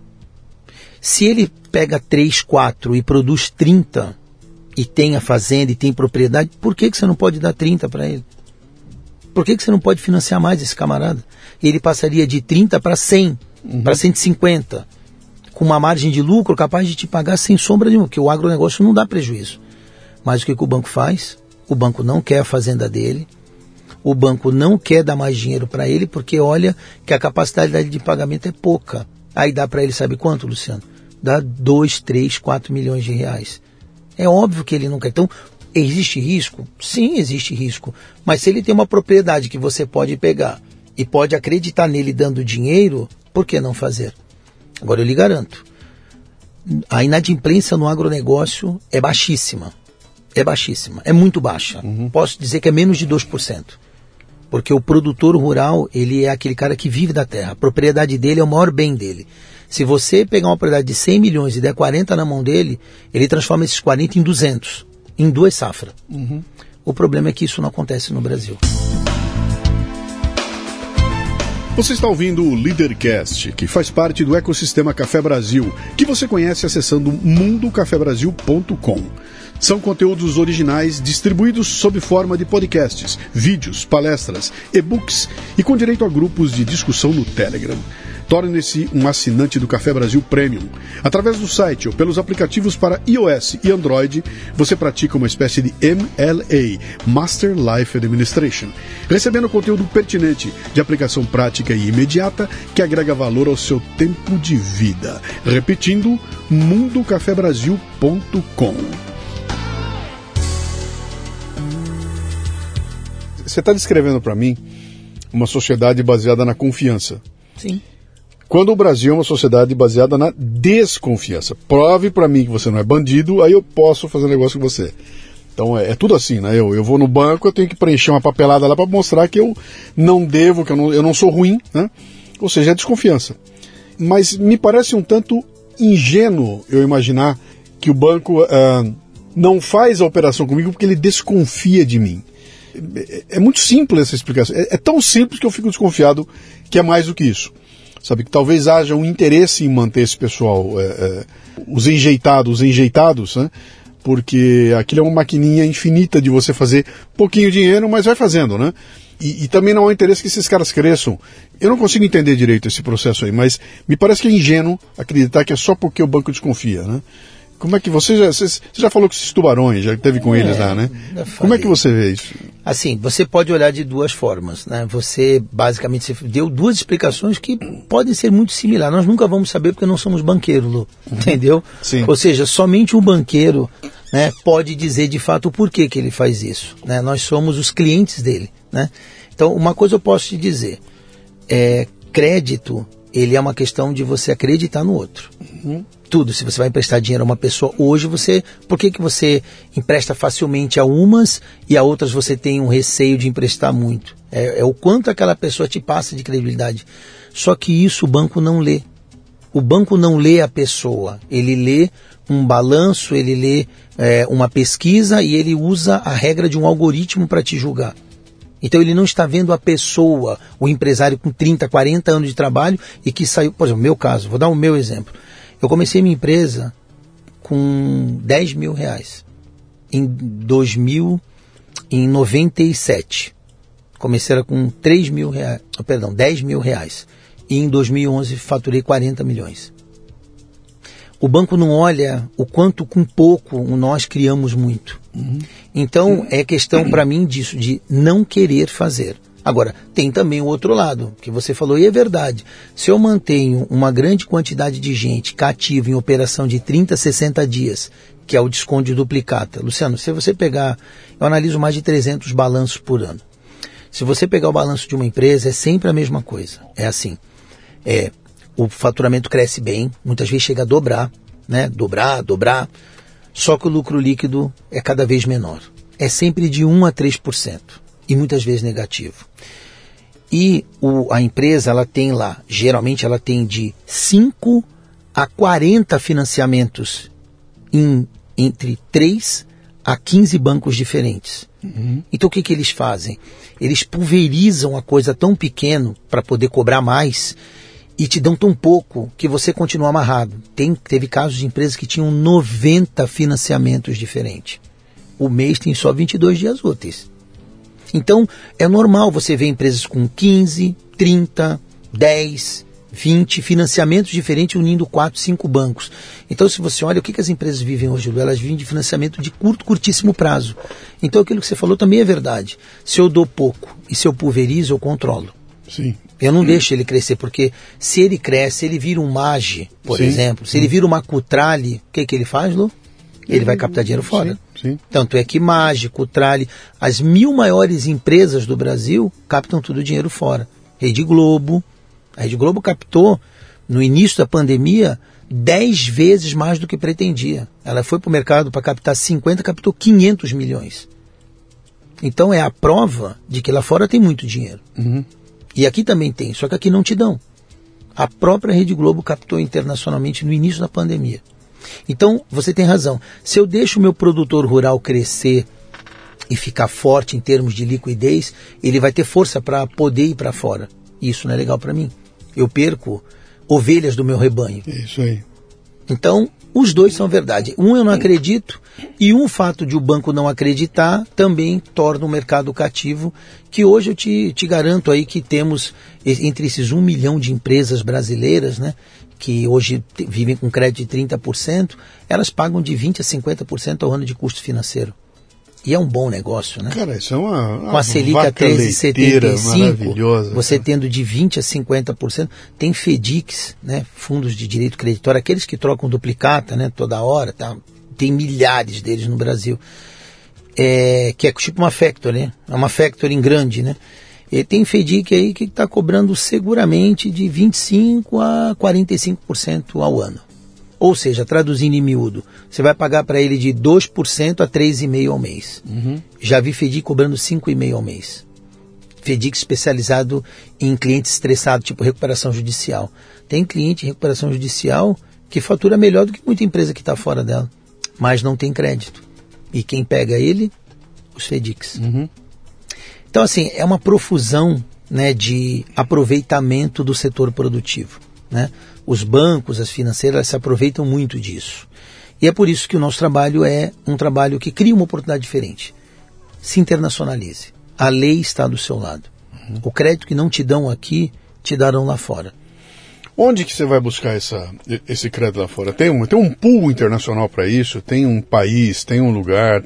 Se ele pega 3, 4 e produz 30 e tem a fazenda e tem propriedade, por que você não pode dar 30 para ele? Por que você não pode financiar mais esse camarada? Ele passaria de 30 para 100. Para 150, com uma margem de lucro capaz de te pagar sem sombra nenhuma, porque o agronegócio não dá prejuízo. Mas o que o banco faz? O banco não quer a fazenda dele, o banco não quer dar mais dinheiro para ele, porque olha que a capacidade de pagamento é pouca. Aí dá para ele, sabe quanto, Luciano? Dá 2, 3, 4 milhões de reais. É óbvio que ele não quer. Então, existe risco? Sim, existe risco. Mas se ele tem uma propriedade que você pode pegar e pode acreditar nele dando dinheiro, por que não fazer? Agora eu lhe garanto, a inadimplência no agronegócio é baixíssima. É muito baixa. Posso dizer que é menos de 2%. Porque o produtor rural, ele é aquele cara que vive da terra. A propriedade dele é o maior bem dele. Se você pegar uma propriedade de 100 milhões e der 40 na mão dele, ele transforma esses 40 em 200, em 2 safras. O problema é que isso não acontece no Brasil. Você está ouvindo o Leadercast, que faz parte do ecossistema Café Brasil, que você conhece acessando mundocafebrasil.com. São conteúdos originais distribuídos sob forma de podcasts, vídeos, palestras, e-books e com direito a grupos de discussão no Telegram. Torne-se um assinante do Café Brasil Premium. Através do site ou pelos aplicativos para iOS e Android, você pratica uma espécie de MLA, Master Life Administration, recebendo conteúdo pertinente, de aplicação prática e imediata, que agrega valor ao seu tempo de vida. Repetindo, mundocafebrasil.com. Você está descrevendo para mim uma sociedade baseada na confiança. Sim. quando o Brasil é uma sociedade baseada na desconfiança. Prove para mim que você não é bandido, aí eu posso fazer um negócio com você. Então é tudo assim, né? Eu vou no banco, eu tenho que preencher uma papelada lá para mostrar que eu não devo, que eu não sou ruim, né? Ou seja, é desconfiança. Mas me parece um tanto ingênuo eu imaginar que o banco não faz a operação comigo porque ele desconfia de mim. É muito simples essa explicação. É tão simples que eu fico desconfiado que é mais do que isso. Sabe, que talvez haja um interesse em manter esse pessoal, os enjeitados, né? Porque aquilo é uma maquininha infinita de você fazer pouquinho dinheiro, mas vai fazendo, né? E também não há interesse que esses caras cresçam. Eu não consigo entender direito esse processo aí, mas me parece que é ingênuo acreditar que é só porque o banco desconfia, né? Como é que você já falou com esses tubarões, já teve com eles lá, né? Como é que você vê isso? Assim, você pode olhar de duas formas, né? Você deu duas explicações que podem ser muito similares. Nós nunca vamos saber porque não somos banqueiros, Lu, entendeu? Sim. Ou seja, somente um banqueiro, né, pode dizer de fato o porquê que ele faz isso, né? Nós somos os clientes dele, né? Então, uma coisa eu posso te dizer, crédito, ele é uma questão de você acreditar no outro. Tudo, se você vai emprestar dinheiro a uma pessoa hoje, por que você empresta facilmente a umas e a outras você tem um receio de emprestar muito? É o quanto aquela pessoa te passa de credibilidade. Só que isso o banco não lê. O banco não lê a pessoa, ele lê um balanço, ele lê uma pesquisa e ele usa a regra de um algoritmo para te julgar. Então ele não está vendo a pessoa, o empresário com 30, 40 anos de trabalho e que saiu, por exemplo, no meu caso, vou dar o meu exemplo. Eu comecei minha empresa com R$10 mil em 97. Comecei com R$10 mil. E em 2011 faturei 40 milhões. O banco não olha o quanto com pouco nós criamos muito. Então é questão para mim disso, de não querer fazer. Agora, tem também o outro lado, que você falou, e é verdade. Se eu mantenho uma grande quantidade de gente cativa em operação de 30 a 60 dias, que é o desconto de duplicata. Luciano, se você pegar, eu analiso mais de 300 balanços por ano. Se você pegar o balanço de uma empresa, é sempre a mesma coisa. É assim, o faturamento cresce bem, muitas vezes chega a dobrar, né? Dobrar, só que o lucro líquido é cada vez menor. É sempre de 1 a 3%. E muitas vezes negativo. E a empresa, ela tem lá, geralmente ela tem de 5 a 40 financiamentos entre 3 a 15 bancos diferentes. Então o que eles fazem? Eles pulverizam a coisa tão pequeno para poder cobrar mais e te dão tão pouco que você continua amarrado. Teve casos de empresas que tinham 90 financiamentos diferentes. O mês tem só 22 dias úteis. Então, é normal você ver empresas com 15, 30, 10, 20 financiamentos diferentes unindo 4, 5 bancos. Então, se você olha o que as empresas vivem hoje, elas vivem de financiamento de curtíssimo prazo. Então, aquilo que você falou também é verdade. Se eu dou pouco e se eu pulverizo, eu controlo. Sim. Eu não deixo ele crescer, porque se ele cresce, ele vira um Mage, por exemplo. Se ele vira uma Cutrale, o que ele faz, Lu? Ele vai captar dinheiro fora. Sim. Tanto é que Mage, Cutrale, as 1000 maiores empresas do Brasil captam tudo o dinheiro fora. Rede Globo. A Rede Globo captou, no início da pandemia, 10 vezes mais do que pretendia. Ela foi para o mercado para captar 50, captou 500 milhões. Então é a prova de que lá fora tem muito dinheiro. E aqui também tem, só que aqui não te dão. A própria Rede Globo captou internacionalmente no início da pandemia. Então, você tem razão. Se eu deixo o meu produtor rural crescer e ficar forte em termos de liquidez, ele vai ter força para poder ir para fora. Isso não é legal para mim. Eu perco ovelhas do meu rebanho. Isso aí. Então, os dois são verdade. Um eu não acredito e o fato de o banco não acreditar também torna o mercado cativo, que hoje eu te garanto aí que temos entre esses 1 milhão de empresas brasileiras, né, que hoje vivem com crédito de 30%, elas pagam de 20% a 50% ao ano de custo financeiro. E é um bom negócio, né? Cara, isso é uma com a Selic a 13,75, você né? tendo de 20% a 50%, tem FEDICs, né, fundos de direito creditório, aqueles que trocam duplicata, né, toda hora, tá? Tem milhares deles no Brasil, que é tipo uma factory, né? É uma factory grande, né? E tem FEDIC aí que está cobrando seguramente de 25% a 45% ao ano. Ou seja, traduzindo em miúdo, você vai pagar para ele de 2% a 3,5% ao mês. Já vi FEDIC cobrando 5,5% ao mês. FEDIC especializado em clientes estressados, tipo recuperação judicial. Tem cliente em recuperação judicial que fatura melhor do que muita empresa que está fora dela, mas não tem crédito. E quem pega ele? Os FEDICs. Então, assim, é uma profusão, né, de aproveitamento do setor produtivo, né? Os bancos, as financeiras se aproveitam muito disso. E é por isso que o nosso trabalho é um trabalho que cria uma oportunidade diferente. Se internacionalize. A lei está do seu lado. O crédito que não te dão aqui, te darão lá fora. Onde que você vai buscar esse crédito lá fora? Tem um pool internacional para isso? Tem um país, tem um lugar,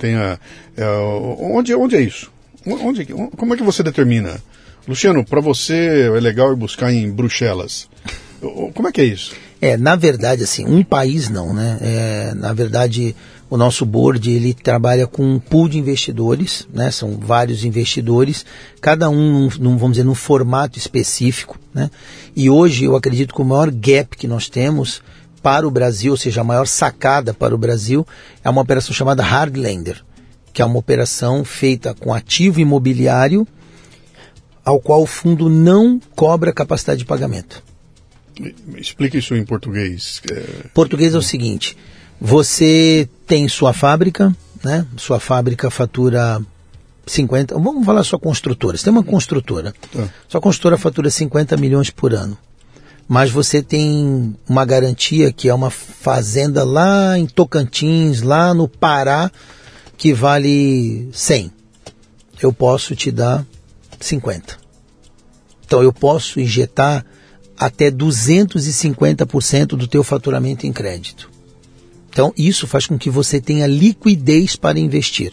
onde é isso? Como é que você determina? Luciano, para você é legal ir buscar em Bruxelas. Como é que é isso? Na verdade, assim, um país não, né? Na verdade, o nosso board, ele trabalha com um pool de investidores, né? São vários investidores, cada um, vamos dizer, num formato específico, né? E hoje eu acredito que o maior gap que nós temos para o Brasil, ou seja, a maior sacada para o Brasil, é uma operação chamada Hard Lender, que é uma operação feita com ativo imobiliário, ao qual o fundo não cobra capacidade de pagamento. Explica isso em português. Português é o seguinte: você tem sua fábrica, né? Sua fábrica fatura 50, vamos falar sua construtora, você tem uma construtora, sua construtora fatura 50 milhões por ano, mas você tem uma garantia que é uma fazenda lá em Tocantins, lá no Pará, que vale 100, eu posso te dar 50. Então eu posso injetar até 250% do teu faturamento em crédito. Então isso faz com que você tenha liquidez para investir.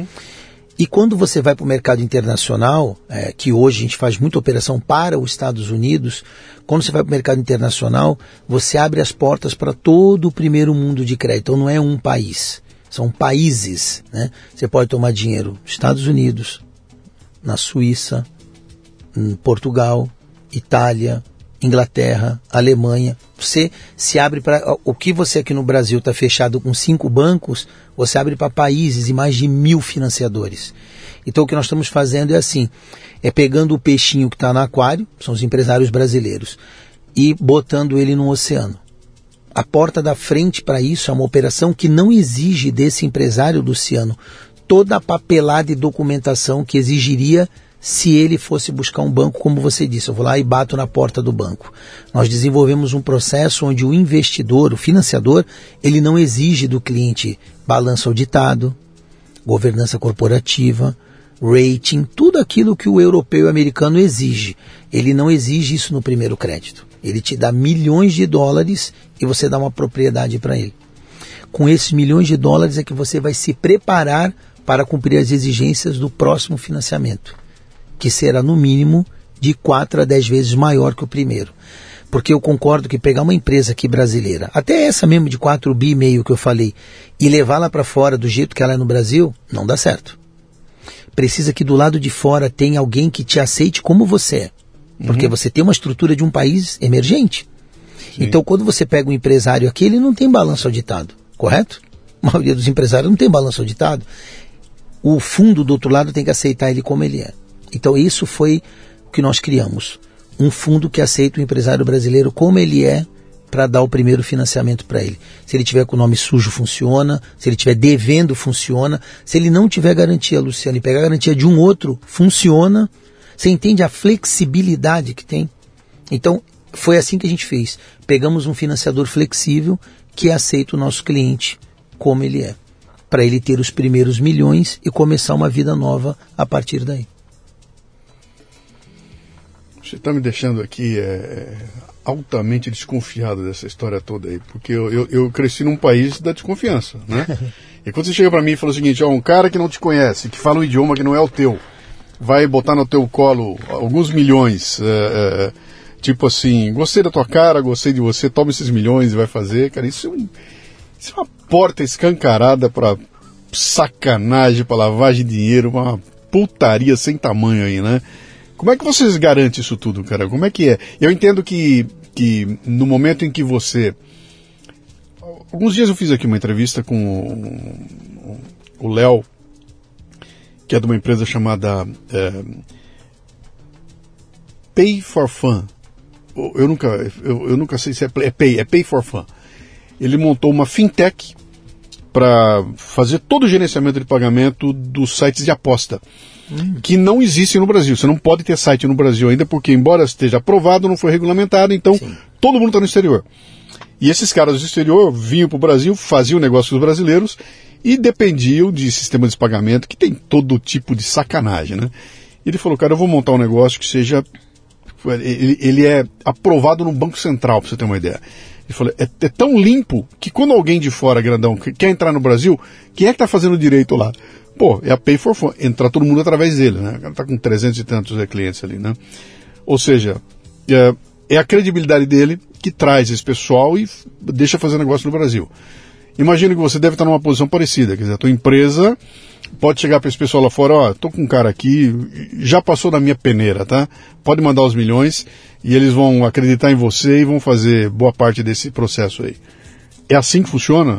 E quando você vai para o mercado internacional, que hoje a gente faz muita operação para os Estados Unidos, quando você vai para o mercado internacional, você abre as portas para todo o primeiro mundo de crédito. Então não é um país, são países, né? Você pode tomar dinheiro nos Estados Unidos, na Suíça, em Portugal, Itália, Inglaterra, Alemanha. Você se abre para... O que você aqui no Brasil está fechado com 5 bancos, você abre para países e mais de 1.000 financiadores. Então o que nós estamos fazendo é assim, pegando o peixinho que está no aquário, são os empresários brasileiros, e botando ele no oceano. A porta da frente para isso é uma operação que não exige desse empresário, Luciano, toda a papelada e documentação que exigiria se ele fosse buscar um banco, como você disse. Eu vou lá e bato na porta do banco. Nós desenvolvemos um processo onde o investidor, o financiador, ele não exige do cliente balanço auditado, governança corporativa, rating, tudo aquilo que o europeu e o americano exige. Ele não exige isso no primeiro crédito. Ele te dá milhões de dólares e você dá uma propriedade para ele. Com esses milhões de dólares é que você vai se preparar para cumprir as exigências do próximo financiamento, que será no mínimo de 4 a 10 vezes maior que o primeiro. Porque eu concordo que pegar uma empresa aqui brasileira, até essa mesmo de 4,5 bi que eu falei, e levá-la para fora do jeito que ela é no Brasil, não dá certo. Precisa que do lado de fora tenha alguém que te aceite como você é. Porque você tem uma estrutura de um país emergente. Sim. Então quando você pega um empresário aqui, ele não tem balanço auditado, correto? A maioria dos empresários não tem balanço auditado. O fundo do outro lado tem que aceitar ele como ele é. Então isso foi o que nós criamos. Um fundo que aceita o empresário brasileiro como ele é, para dar o primeiro financiamento para ele. Se ele tiver com o nome sujo, funciona. Se ele tiver devendo, funciona. Se ele não tiver garantia, Luciano, e pegar a garantia de um outro, funciona. Você entende a flexibilidade que tem? Então, foi assim que a gente fez. Pegamos um financiador flexível que aceita o nosso cliente como ele é, para ele ter os primeiros milhões e começar uma vida nova a partir daí. Você está me deixando aqui altamente desconfiado dessa história toda aí, porque eu cresci num país da desconfiança, né? E quando você chega para mim e fala o seguinte, um cara que não te conhece, que fala um idioma que não é o teu, vai botar no teu colo alguns milhões, tipo assim, gostei da tua cara, gostei de você, toma esses milhões e vai fazer, cara, isso é uma porta escancarada para sacanagem, para lavagem de dinheiro, uma putaria sem tamanho aí, né? Como é que vocês garantem isso tudo, cara? Como é que é? Eu entendo que no momento em que você... Alguns dias eu fiz aqui uma entrevista com o Léo, que é de uma empresa chamada Pay for Fun. Eu nunca sei se é Pay for Fun. Ele montou uma fintech para fazer todo o gerenciamento de pagamento dos sites de aposta, que não existem no Brasil. Você não pode ter site no Brasil ainda, porque embora esteja aprovado, não foi regulamentado, então todo mundo está no exterior. E esses caras do exterior vinham para o Brasil, faziam negócios com os brasileiros e dependiam de sistemas de pagamento que tem todo tipo de sacanagem, né? E ele falou, cara, eu vou montar um negócio que seja... Ele é aprovado no Banco Central, para você ter uma ideia. Ele falou, é tão limpo que quando alguém de fora, grandão, quer entrar no Brasil, quem é que está fazendo direito lá? Pô, é a Pay for Fun. Entra todo mundo através dele, né? Ele está com 300 e tantos clientes ali, né? Ou seja, é a credibilidade dele que traz esse pessoal e deixa fazer negócio no Brasil. Imagino que você deve estar numa posição parecida, quer dizer, a tua empresa pode chegar para esse pessoal lá fora, ó, tô com um cara aqui, já passou da minha peneira, tá? Pode mandar os milhões e eles vão acreditar em você e vão fazer boa parte desse processo aí. É assim que funciona?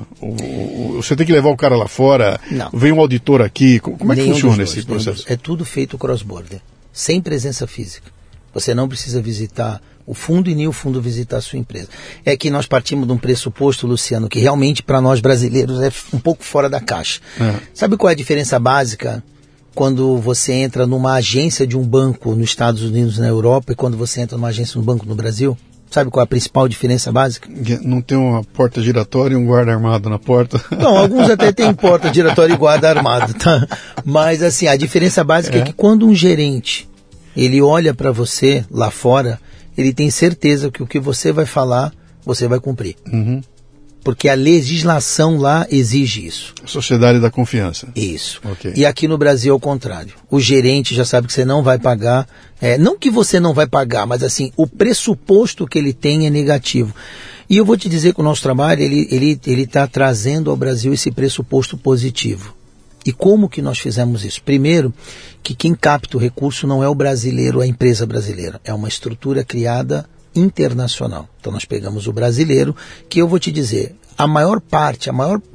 Você tem que levar o cara lá fora? Não. Vem um auditor aqui? Como é que funciona esse processo? É tudo feito cross-border, sem presença física. Você não precisa visitar o fundo e nem o fundo visitar a sua empresa. É que nós partimos de um pressuposto, Luciano, que realmente para nós brasileiros é um pouco fora da caixa. Sabe qual é a diferença básica quando você entra numa agência de um banco nos Estados Unidos, na Europa, e quando você entra numa agência de um banco no Brasil? Sabe qual é a principal diferença básica? Não tem uma porta giratória e um guarda armado na porta? Não, alguns até têm porta giratória e guarda armado, tá? Mas assim, a diferença básica é que quando um gerente, ele olha para você lá fora, ele tem certeza que o que você vai falar, você vai cumprir. Porque a legislação lá exige isso. A sociedade da confiança. Isso. Okay. E aqui no Brasil é o contrário. O gerente já sabe que você não vai pagar. Não que você não vai pagar, mas assim, o pressuposto que ele tem é negativo. E eu vou te dizer que o nosso trabalho, ele está trazendo ao Brasil esse pressuposto positivo. E como que nós fizemos isso? Primeiro, que quem capta o recurso não é o brasileiro, a empresa brasileira. É uma estrutura criada internacional. Então nós pegamos o brasileiro, que eu vou te dizer, a maior parte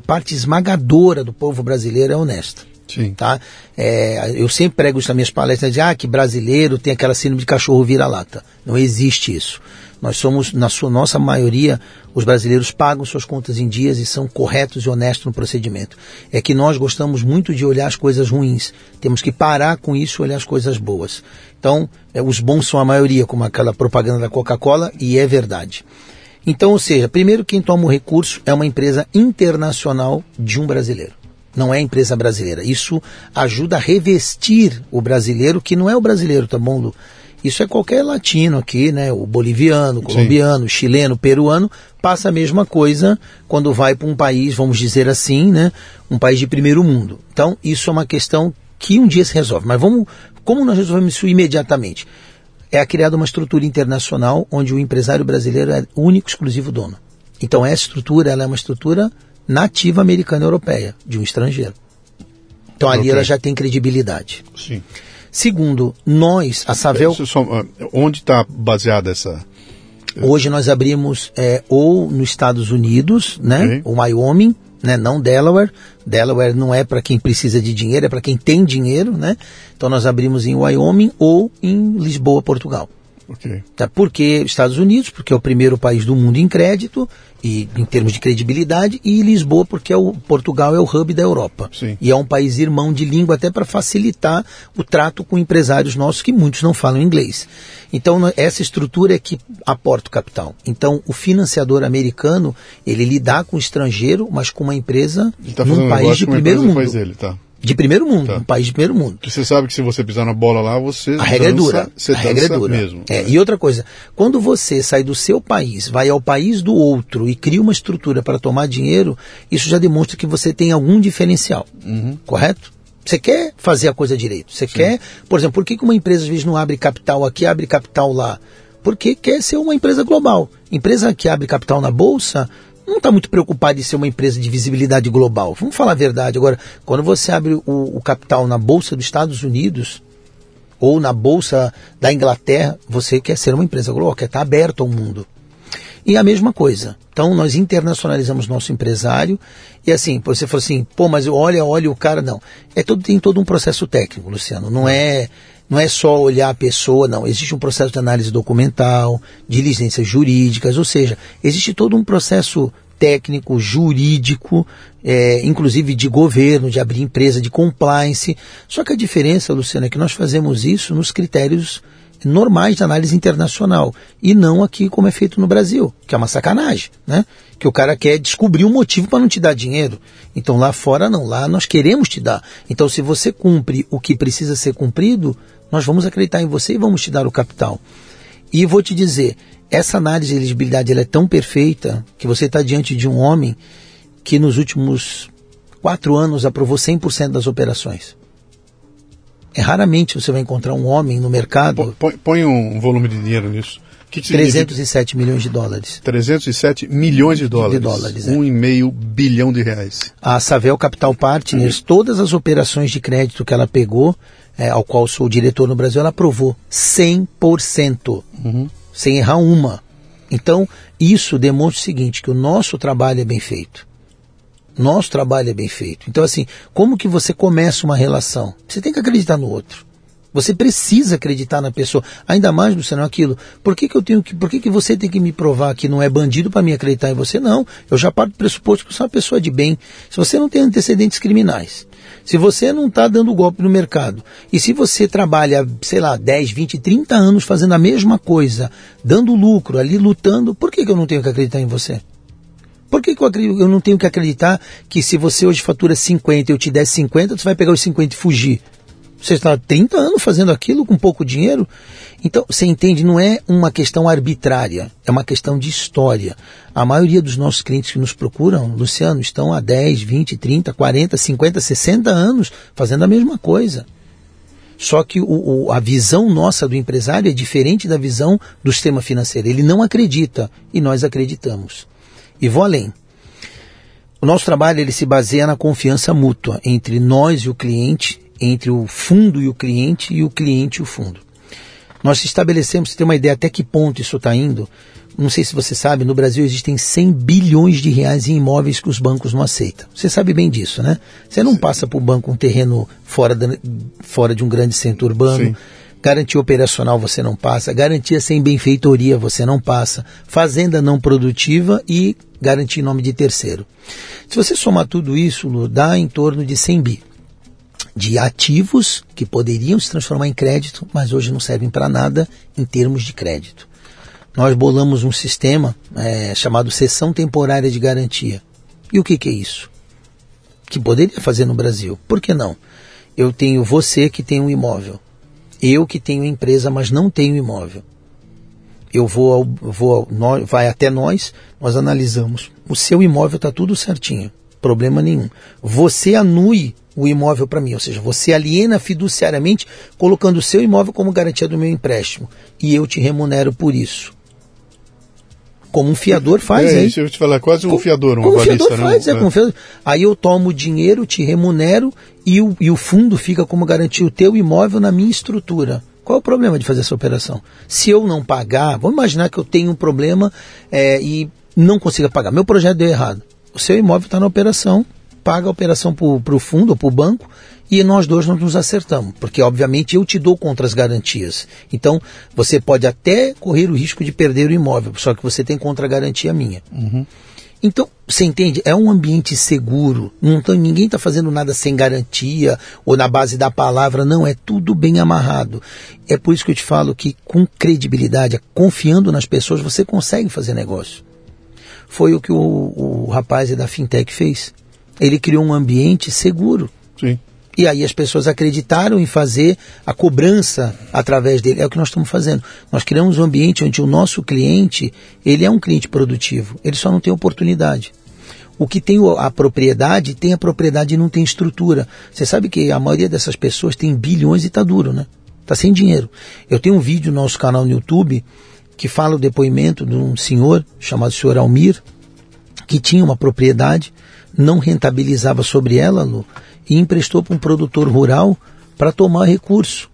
esmagadora do povo brasileiro é honesta. Sim. Tá? Eu sempre prego isso nas minhas palestras, que brasileiro tem aquela síndrome de cachorro vira-lata. Não existe isso. Nós somos, nossa maioria, os brasileiros pagam suas contas em dias e são corretos e honestos no procedimento. É que nós gostamos muito de olhar as coisas ruins. Temos que parar com isso e olhar as coisas boas. Então, os bons são a maioria, como aquela propaganda da Coca-Cola, e é verdade. Então, ou seja, primeiro quem toma o recurso é uma empresa internacional de um brasileiro. Não é empresa brasileira. Isso ajuda a revestir o brasileiro, que não é o brasileiro, tá bom, Lu? Isso é qualquer latino aqui, né? O boliviano, o colombiano, o chileno, o peruano, passa a mesma coisa quando vai para um país, vamos dizer assim, né? Um país de primeiro mundo. Então, isso é uma questão que um dia se resolve. Mas como nós resolvemos isso imediatamente? É criada uma estrutura internacional onde o empresário brasileiro é o único exclusivo dono. Então, essa estrutura, ela é uma estrutura nativa americana e europeia, de um estrangeiro. Então, ali ela já tem credibilidade. Sim. Segundo, nós, a Savel... Onde está baseada essa... Hoje nós abrimos ou nos Estados Unidos, né? O Wyoming, né? Não Delaware. Delaware não é para quem precisa de dinheiro, é para quem tem dinheiro, né? Então nós abrimos em Wyoming ou em Lisboa, Portugal. Okay. Tá? Por que Estados Unidos? Porque é o primeiro país do mundo em crédito, e em termos de credibilidade, e Lisboa porque Portugal é o hub da Europa. Sim. E é um país irmão de língua até para facilitar o trato com empresários nossos que muitos não falam inglês. Então essa estrutura é que aporta o capital. Então o financiador americano, ele lidar com o estrangeiro, mas com uma empresa num país de primeiro mundo. País dele, tá. De primeiro mundo, um país de primeiro mundo. Porque você sabe que se você pisar na bola lá, você a regra é dura. Você regra é dura mesmo. E outra coisa, quando você sai do seu país, vai ao país do outro e cria uma estrutura para tomar dinheiro, isso já demonstra que você tem algum diferencial. Correto? Você quer fazer a coisa direito. Você quer, por exemplo, por que uma empresa às vezes não abre capital aqui, abre capital lá? Porque quer ser uma empresa global. Empresa que abre capital na bolsa não está muito preocupado em ser uma empresa de visibilidade global. Vamos falar a verdade. Agora, quando você abre o capital na Bolsa dos Estados Unidos, ou na Bolsa da Inglaterra, você quer ser uma empresa global, quer estar aberto ao mundo. E a mesma coisa. Então, nós internacionalizamos nosso empresário e assim, você falou assim, mas olha o cara, não. Tem todo um processo técnico, Luciano, não é só olhar a pessoa, não. Existe um processo de análise documental, diligências jurídicas, ou seja, existe todo um processo técnico, jurídico, inclusive de governo, de abrir empresa, de compliance. Só que a diferença, Luciano, é que nós fazemos isso nos critérios normais de análise internacional e não aqui como é feito no Brasil, que é uma sacanagem, né? Que o cara quer descobrir um motivo para não te dar dinheiro. Então lá fora não, lá nós queremos te dar. Então se você cumpre o que precisa ser cumprido, nós vamos acreditar em você e vamos te dar o capital. E vou te dizer, essa análise de elegibilidade ela é tão perfeita que você está diante de um homem que nos últimos 4 anos aprovou 100% das operações. Raramente você vai encontrar um homem no mercado... Põe um volume de dinheiro nisso. Que 307 milhões de dólares. 307 milhões de dólares. 1,5 bilhão de reais. A Savel Capital Partners, todas as operações de crédito que ela pegou, ao qual sou diretor no Brasil, ela aprovou 100%. Sem errar uma. Então, isso demonstra o seguinte, que o nosso trabalho é bem feito. Nosso trabalho é bem feito. Então, assim, como que você começa uma relação? Você tem que acreditar no outro. Você precisa acreditar na pessoa. Ainda mais, Luciano, aquilo. Por que você tem que me provar que não é bandido para mim acreditar em você? Não. Eu já parto do pressuposto que você é uma pessoa de bem. Se você não tem antecedentes criminais, se você não está dando golpe no mercado, e se você trabalha, 10, 20, 30 anos fazendo a mesma coisa, dando lucro ali, lutando, por que eu não tenho que acreditar em você? Por que eu não tenho que acreditar que se você hoje fatura 50 e eu te der 50, você vai pegar os 50 e fugir? Você está há 30 anos fazendo aquilo com pouco dinheiro? Então, você entende, não é uma questão arbitrária, é uma questão de história. A maioria dos nossos clientes que nos procuram, Luciano, estão há 10, 20, 30, 40, 50, 60 anos fazendo a mesma coisa. Só que a visão nossa do empresário é diferente da visão do sistema financeiro. Ele não acredita e nós acreditamos. E vou além. O nosso trabalho ele se baseia na confiança mútua entre nós e o cliente, entre o fundo e o cliente e o fundo. Nós estabelecemos, você tem uma ideia até que ponto isso está indo, não sei se você sabe, no Brasil existem 100 bilhões de reais em imóveis que os bancos não aceitam. Você sabe bem disso, né? Você não passa para o banco um terreno fora de um grande centro urbano. Sim. Garantia operacional você não passa, garantia sem benfeitoria você não passa, fazenda não produtiva e garantia em nome de terceiro. Se você somar tudo isso, dá em torno de 100 bi de ativos que poderiam se transformar em crédito, mas hoje não servem para nada em termos de crédito. Nós bolamos um sistema chamado cessão temporária de garantia. E o que é isso? Que poderia fazer no Brasil. Por que não? Eu tenho você que tem um imóvel. Eu que tenho empresa, mas não tenho imóvel. Vai até nós analisamos. O seu imóvel está tudo certinho, problema nenhum. Você anui o imóvel para mim, ou seja, você aliena fiduciariamente colocando o seu imóvel como garantia do meu empréstimo. E eu te remunero por isso. Como um fiador faz, aí. Isso eu te falar, quase um fiador, um avalista, fiador faz, como um fiador. Aí eu tomo o dinheiro, te remunero e o fundo fica como garantia o teu imóvel na minha estrutura. Qual é o problema de fazer essa operação? Se eu não pagar, vamos imaginar que eu tenho um problema e não consiga pagar. Meu projeto deu errado. O seu imóvel está na operação, paga a operação para o fundo ou para o banco e nós dois não nos acertamos, porque obviamente eu te dou contra as garantias. Então você pode até correr o risco de perder o imóvel, só que você tem contra-garantia minha. Uhum. Então, você entende? É um ambiente seguro, ninguém está fazendo nada sem garantia ou na base da palavra, não, é tudo bem amarrado. É por isso que eu te falo que com credibilidade, confiando nas pessoas, você consegue fazer negócio. Foi o que o rapaz da Fintech fez. Ele criou um ambiente seguro. Sim. E aí as pessoas acreditaram em fazer a cobrança através dele. É o que nós estamos fazendo. Nós criamos um ambiente onde o nosso cliente, ele é um cliente produtivo. Ele só não tem oportunidade. O que tem a propriedade e não tem estrutura. Você sabe que a maioria dessas pessoas tem bilhões e está duro, né? Está sem dinheiro. Eu tenho um vídeo no nosso canal no YouTube que fala o depoimento de um senhor chamado senhor Almir, que tinha uma propriedade, não rentabilizava sobre ela, Lu, e emprestou para um produtor rural para tomar recurso.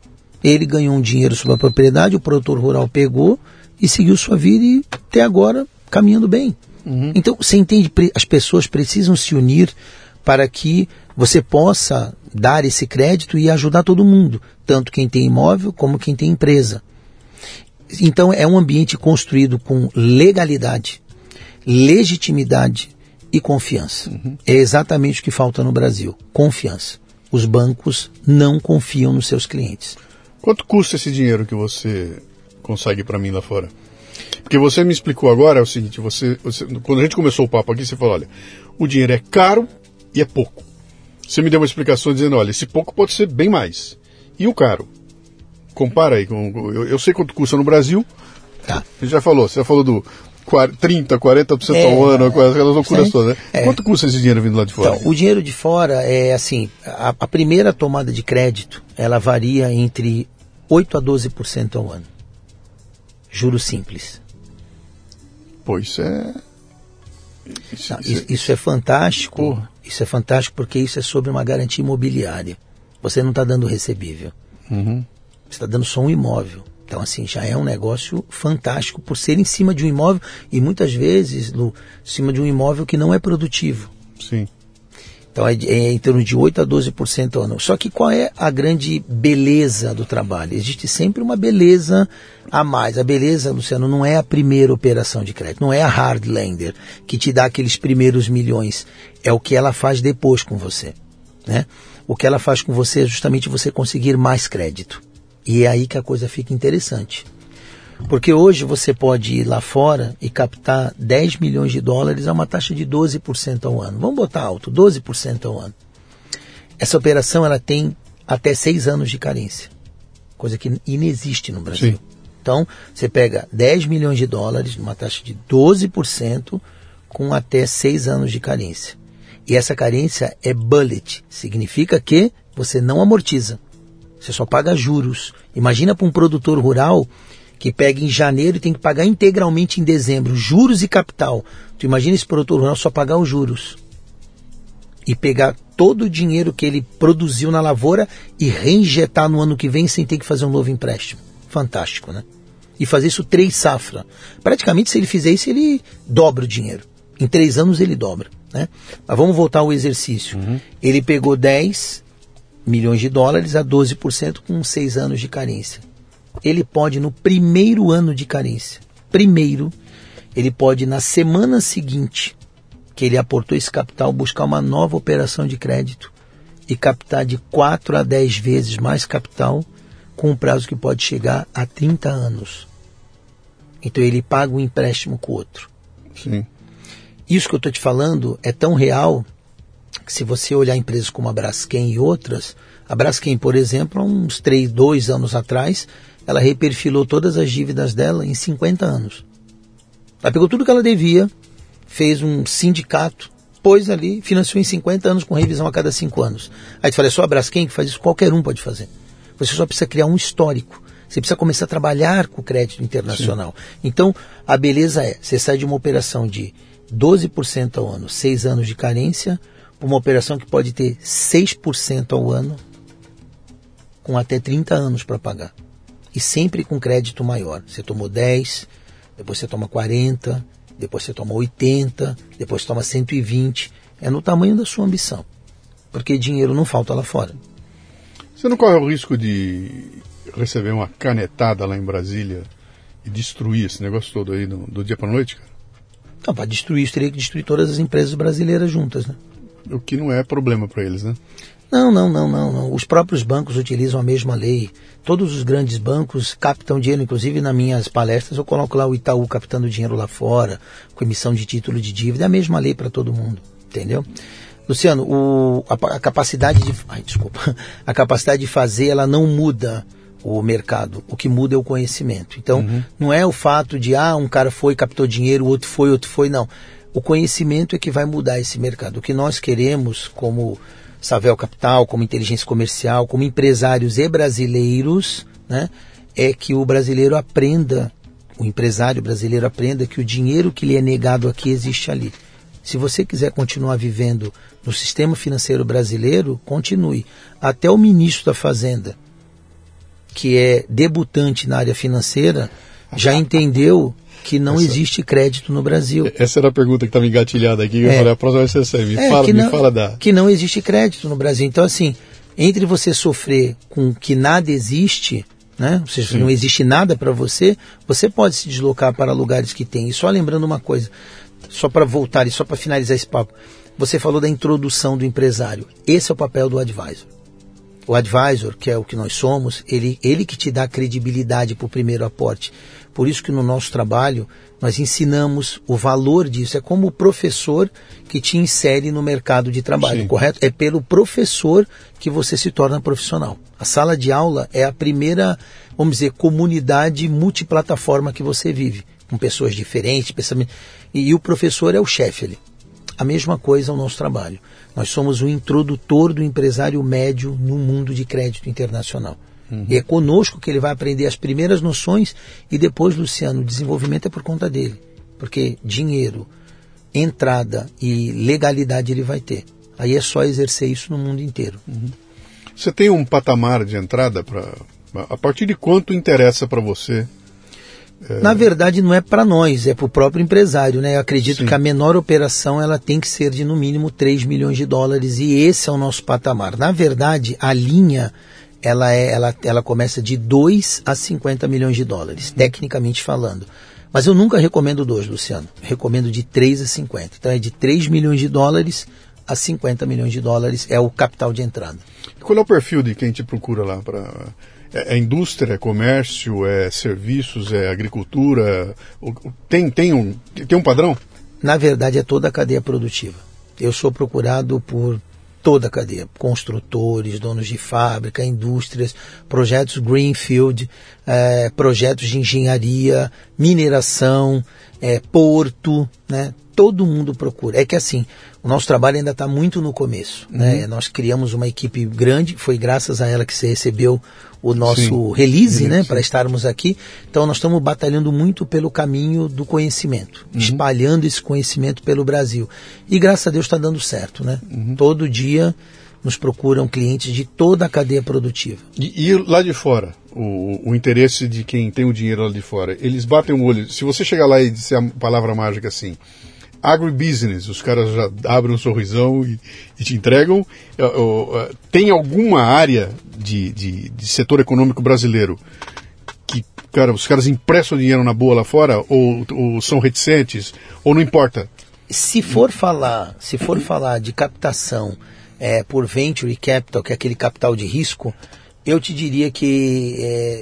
Ele ganhou um dinheiro sobre a propriedade, o produtor rural pegou e seguiu sua vida e até agora caminhando bem. Então, você entende, as pessoas precisam se unir para que você possa dar esse crédito e ajudar todo mundo, tanto quem tem imóvel como quem tem empresa. Então, é um ambiente construído com legalidade, legitimidade e confiança. É exatamente o que falta no Brasil, confiança. Os bancos não confiam nos seus clientes. Quanto custa esse dinheiro que você consegue para mim lá fora? Porque você me explicou agora, é o seguinte, quando a gente começou o papo aqui, você falou, olha, o dinheiro é caro e é pouco. Você me deu uma explicação dizendo, olha, esse pouco pode ser bem mais. E o caro? Compara aí, eu sei quanto custa no Brasil, Tá. você já falou do 30%, 40% ao ano, aquelas loucuras todas, né? Quanto custa esse dinheiro vindo lá de fora? Então, o dinheiro de fora é assim, a primeira tomada de crédito, ela varia entre 8% a 12% ao ano. Juros simples. Pô, isso é fantástico. Porra. Isso é fantástico porque isso é sobre uma garantia imobiliária. Você não está dando recebível. Você está dando só um imóvel. Então, assim, já é um negócio fantástico por ser em cima de um imóvel e muitas vezes, Lu, em cima de um imóvel que não é produtivo. Sim. Então, é em torno de 8% a 12% ao ano. Só que qual é a grande beleza do trabalho? Existe sempre uma beleza a mais. A beleza, Luciano, não é a primeira operação de crédito, não é a hard lender que te dá aqueles primeiros milhões. É o que ela faz depois com você, né? O que ela faz com você é justamente você conseguir mais crédito. E é aí que a coisa fica interessante. Porque hoje você pode ir lá fora e captar 10 milhões de dólares a uma taxa de 12% ao ano. Vamos botar alto, 12% ao ano. Essa operação ela tem até 6 anos de carência, coisa que inexiste no Brasil. Sim. Então, você pega 10 milhões de dólares, numa taxa de 12%, com até 6 anos de carência. E essa carência é bullet, significa que você não amortiza, você só paga juros. Imagina para um produtor rural que pega em janeiro e tem que pagar integralmente em dezembro, juros e capital. Tu imagina esse produtor rural só pagar os juros e pegar todo o dinheiro que ele produziu na lavoura e reinjetar no ano que vem sem ter que fazer um novo empréstimo. Fantástico, né? E fazer isso 3 safras. Praticamente, se ele fizer isso, ele dobra o dinheiro. Em 3 anos ele dobra, né? Mas vamos voltar ao exercício. Ele pegou 10 milhões de dólares a 12% com 6 anos de carência. Ele pode, no primeiro ano de carência, ele pode, na semana seguinte, que ele aportou esse capital, buscar uma nova operação de crédito e captar de 4 a 10 vezes mais capital, com um prazo que pode chegar a 30 anos. Então ele paga um empréstimo com o outro. Sim. Isso que eu estou te falando é tão real que se você olhar empresas como a Braskem e outras, a Braskem, por exemplo, há uns 2 anos atrás, ela reperfilou todas as dívidas dela em 50 anos. Ela pegou tudo que ela devia, fez um sindicato, pôs ali, financiou em 50 anos com revisão a cada 5 anos. Aí tu fala, é só a Braskem que faz isso? Qualquer um pode fazer. Você só precisa criar um histórico. Você precisa começar a trabalhar com o crédito internacional. Sim. Então, a beleza é, você sai de uma operação de 12% ao ano, 6 anos de carência, para uma operação que pode ter 6% ao ano, com até 30 anos para pagar. E sempre com crédito maior. Você tomou 10, depois você toma 40, depois você toma 80, depois você toma 120. É no tamanho da sua ambição. Porque dinheiro não falta lá fora. Você não corre o risco de receber uma canetada lá em Brasília e destruir esse negócio todo aí do dia para noite, cara? Não, para destruir isso, teria que destruir todas as empresas brasileiras juntas, né? O que não é problema para eles, né? Não. Os próprios bancos utilizam a mesma lei. Todos os grandes bancos captam dinheiro, inclusive nas minhas palestras eu coloco lá o Itaú captando dinheiro lá fora, com emissão de título de dívida, é a mesma lei para todo mundo, entendeu? Luciano, a capacidade de fazer, ela não muda o mercado. O que muda é o conhecimento. Então, não é o fato de, um cara foi, captou dinheiro, o outro foi, não. O conhecimento é que vai mudar esse mercado. O que nós queremos, como Savel Capital, como inteligência comercial, como empresários e brasileiros, né, é que o empresário brasileiro aprenda que o dinheiro que lhe é negado aqui existe ali. Se você quiser continuar vivendo no sistema financeiro brasileiro, continue. Até o ministro da Fazenda, que é debutante na área financeira, já entendeu que não existe crédito no Brasil. Essa era a pergunta que estava engatilhada aqui, eu falei, a próxima vai ser essa aí. Me fala da... Que não existe crédito no Brasil. Então, assim, entre você sofrer com que nada existe, né? Ou seja, não existe nada para você, você pode se deslocar para lugares que tem. E só lembrando uma coisa, só para voltar e só para finalizar esse papo, você falou da introdução do empresário. Esse é o papel do advisor. O advisor, que é o que nós somos, ele que te dá credibilidade para o primeiro aporte. Por isso que no nosso trabalho nós ensinamos o valor disso. É como o professor que te insere no mercado de trabalho, correto? É pelo professor que você se torna profissional. A sala de aula é a primeira, vamos dizer, comunidade multiplataforma que você vive, com pessoas diferentes, e o professor é o chefe ali. A mesma coisa é o nosso trabalho. Nós somos o introdutor do empresário médio no mundo de crédito internacional. E é conosco que ele vai aprender as primeiras noções e depois, Luciano, o desenvolvimento é por conta dele. Porque dinheiro, entrada e legalidade ele vai ter. Aí é só exercer isso no mundo inteiro. Você tem um patamar de entrada a partir de quanto interessa para você? Na verdade não é para nós, é para o próprio empresário, né? Eu acredito que a menor operação ela tem que ser de no mínimo 3 milhões de dólares e esse é o nosso patamar. Na verdade, a linha ela começa de 2 a 50 milhões de dólares, tecnicamente falando. Mas eu nunca recomendo 2, Luciano. Eu recomendo de 3 a 50. Então é de 3 milhões de dólares a 50 milhões de dólares é o capital de entrada. Qual é o perfil de quem te procura lá? É indústria, é comércio, é serviços, é agricultura? Tem um padrão? Na verdade é toda a cadeia produtiva. Eu sou procurado por toda a cadeia, construtores, donos de fábrica, indústrias, projetos greenfield, projetos de engenharia, mineração, porto, né? Todo mundo procura. É que assim, o nosso trabalho ainda está muito no começo, né? Nós criamos uma equipe grande, foi graças a ela que você recebeu o nosso release, né? Para estarmos aqui. Então nós estamos batalhando muito pelo caminho do conhecimento, espalhando esse conhecimento pelo Brasil. E graças a Deus está dando certo, né? Todo dia nos procuram clientes de toda a cadeia produtiva. E lá de fora, o interesse de quem tem o dinheiro lá de fora, eles batem o olho. Se você chegar lá e disser a palavra mágica assim, agribusiness, os caras já abrem um sorrisão e te entregam. Tem alguma área de setor econômico brasileiro que, cara, os caras emprestam dinheiro na boa lá fora ou são reticentes, ou não importa? Se for falar de captação por venture capital, que é aquele capital de risco, eu te diria que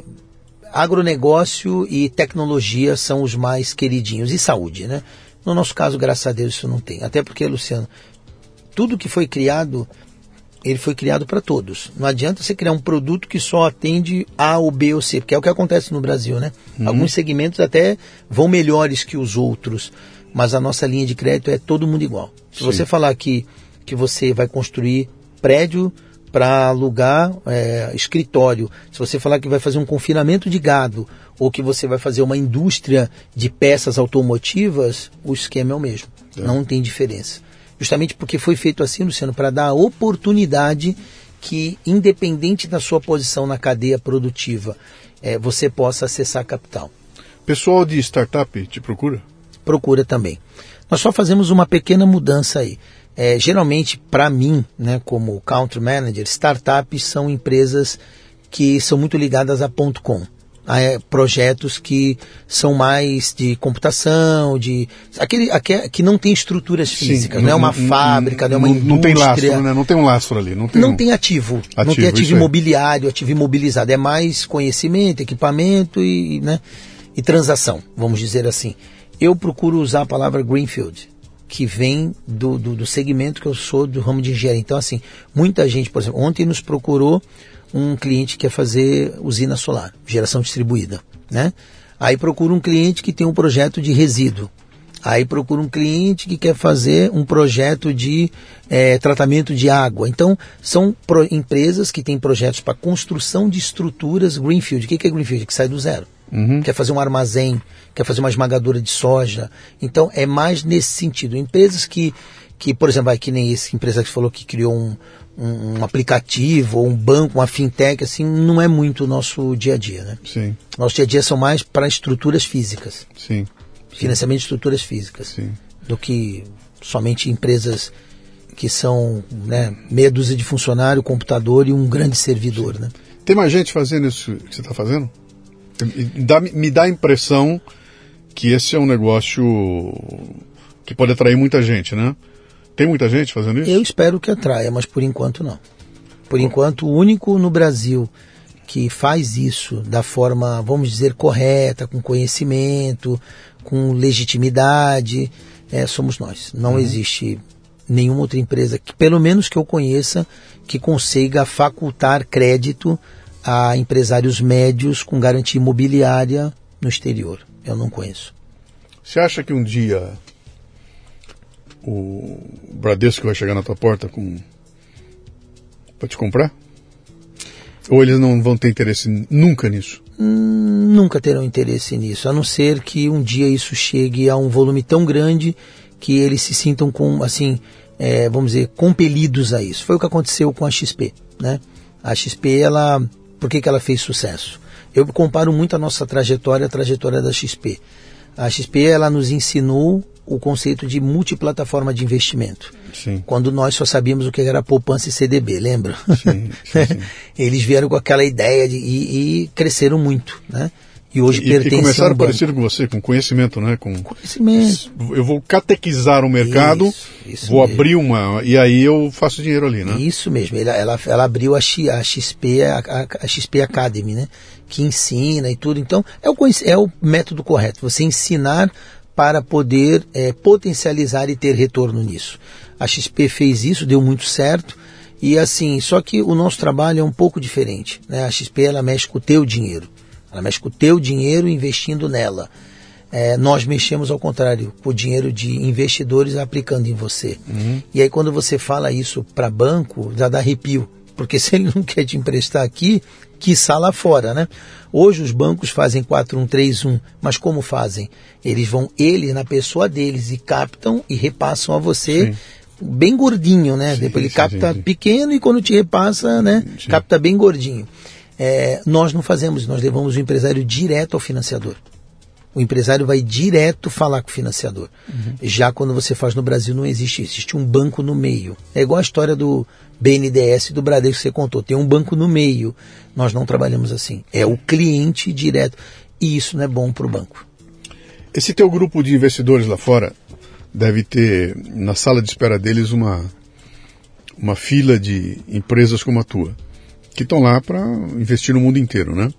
agronegócio e tecnologia são os mais queridinhos, e saúde, né? No nosso caso, graças a Deus, isso não tem. Até porque, Luciano, tudo que foi criado, ele foi criado para todos. Não adianta você criar um produto que só atende A ou B ou C, porque é o que acontece no Brasil, né? Alguns segmentos até vão melhores que os outros, mas a nossa linha de crédito é todo mundo igual. Se você falar que você vai construir prédio para alugar escritório, se você falar que vai fazer um confinamento de gado, ou que você vai fazer uma indústria de peças automotivas, o esquema é o mesmo. Não tem diferença. Justamente porque foi feito assim, Luciano, para dar a oportunidade que, independente da sua posição na cadeia produtiva, você possa acessar capital. Pessoal de startup te procura? Procura também. Nós só fazemos uma pequena mudança aí. Geralmente, para mim, né, como country manager, startups são empresas que são muito ligadas a .com. Projetos que são mais de computação, que não tem estruturas físicas, não é uma fábrica, não é uma indústria. Não tem lastro, né? Não tem um lastro ali. Não tem ativo. Não tem ativo imobiliário, ativo imobilizado. É mais conhecimento, equipamento e transação, vamos dizer assim. Eu procuro usar a palavra greenfield, que vem do segmento que eu sou, do ramo de engenharia. Então, assim, muita gente, por exemplo, ontem nos procurou um cliente que quer fazer usina solar, geração distribuída, né? Aí procura um cliente que tem um projeto de resíduo. Aí procura um cliente que quer fazer um projeto de tratamento de água. Então, são empresas que têm projetos para construção de estruturas greenfield. O que é greenfield? Que sai do zero. Quer fazer um armazém, quer fazer uma esmagadora de soja. Então, é mais nesse sentido. Empresas que que, por exemplo, que nem esse empresário que falou que criou um aplicativo, ou um banco, uma fintech, assim, não é muito o nosso dia a dia, né? Sim. Nosso dia a dia são mais para estruturas físicas. Sim. Financiamento de estruturas físicas. Sim. Do que somente empresas que são, né, meia dúzia de funcionário, computador e um grande servidor, né? Tem mais gente fazendo isso que você está fazendo? Me dá a impressão que esse é um negócio que pode atrair muita gente, né? Tem muita gente fazendo isso? Eu espero que atraia, mas por enquanto não. Por enquanto, o único no Brasil que faz isso da forma, vamos dizer, correta, com conhecimento, com legitimidade, somos nós. Não existe nenhuma outra empresa, que, pelo menos que eu conheça, que consiga facultar crédito a empresários médios com garantia imobiliária no exterior. Eu não conheço. Você acha que um dia o Bradesco vai chegar na tua porta para te comprar? Ou eles não vão ter interesse nunca nisso? Nunca terão interesse nisso, a não ser que um dia isso chegue a um volume tão grande que eles se sintam vamos dizer, compelidos a isso. Foi o que aconteceu com a XP, né? A XP, por que ela fez sucesso? Eu comparo muito a nossa trajetória à trajetória da XP. A XP, ela nos ensinou o conceito de multiplataforma de investimento. Sim. Quando nós só sabíamos o que era poupança e CDB, lembra? Sim. Eles vieram com aquela ideia e cresceram muito, né? E hoje pertencem e começaram a um parecido com você, com conhecimento, né? Com conhecimento. Eu vou catequizar o mercado, isso vou mesmo. abrir e aí eu faço dinheiro ali, né? Isso mesmo. Ela abriu a XP Academy, né? Que ensina e tudo. Então, é o método correto. Você ensinar para poder potencializar e ter retorno nisso. A XP fez isso, deu muito certo. E assim, só que o nosso trabalho é um pouco diferente, né? A XP, ela mexe com o teu dinheiro. Ela mexe com o teu dinheiro investindo nela. Nós mexemos ao contrário, com o dinheiro de investidores aplicando em você. E aí quando você fala isso para banco, já dá arrepio. Porque se ele não quer te emprestar aqui, quiçá lá fora, né? Hoje os bancos fazem 4131, mas como fazem? Eles vão, na pessoa deles, e captam e repassam a você. Sim. Bem gordinho, né? Depois ele capta pequeno e quando te repassa, né? Sim. Capta bem gordinho. Nós não fazemos, nós levamos o empresário direto ao financiador. O empresário vai direto falar com o financiador. Já quando você faz no Brasil não existe isso, existe um banco no meio. É igual a história do BNDES e do Bradesco que você contou, tem um banco no meio. Nós não trabalhamos assim, é o cliente direto e isso não é bom para o banco. Esse teu grupo de investidores lá fora deve ter na sala de espera deles uma fila de empresas como a tua, que estão lá para investir no mundo inteiro, né?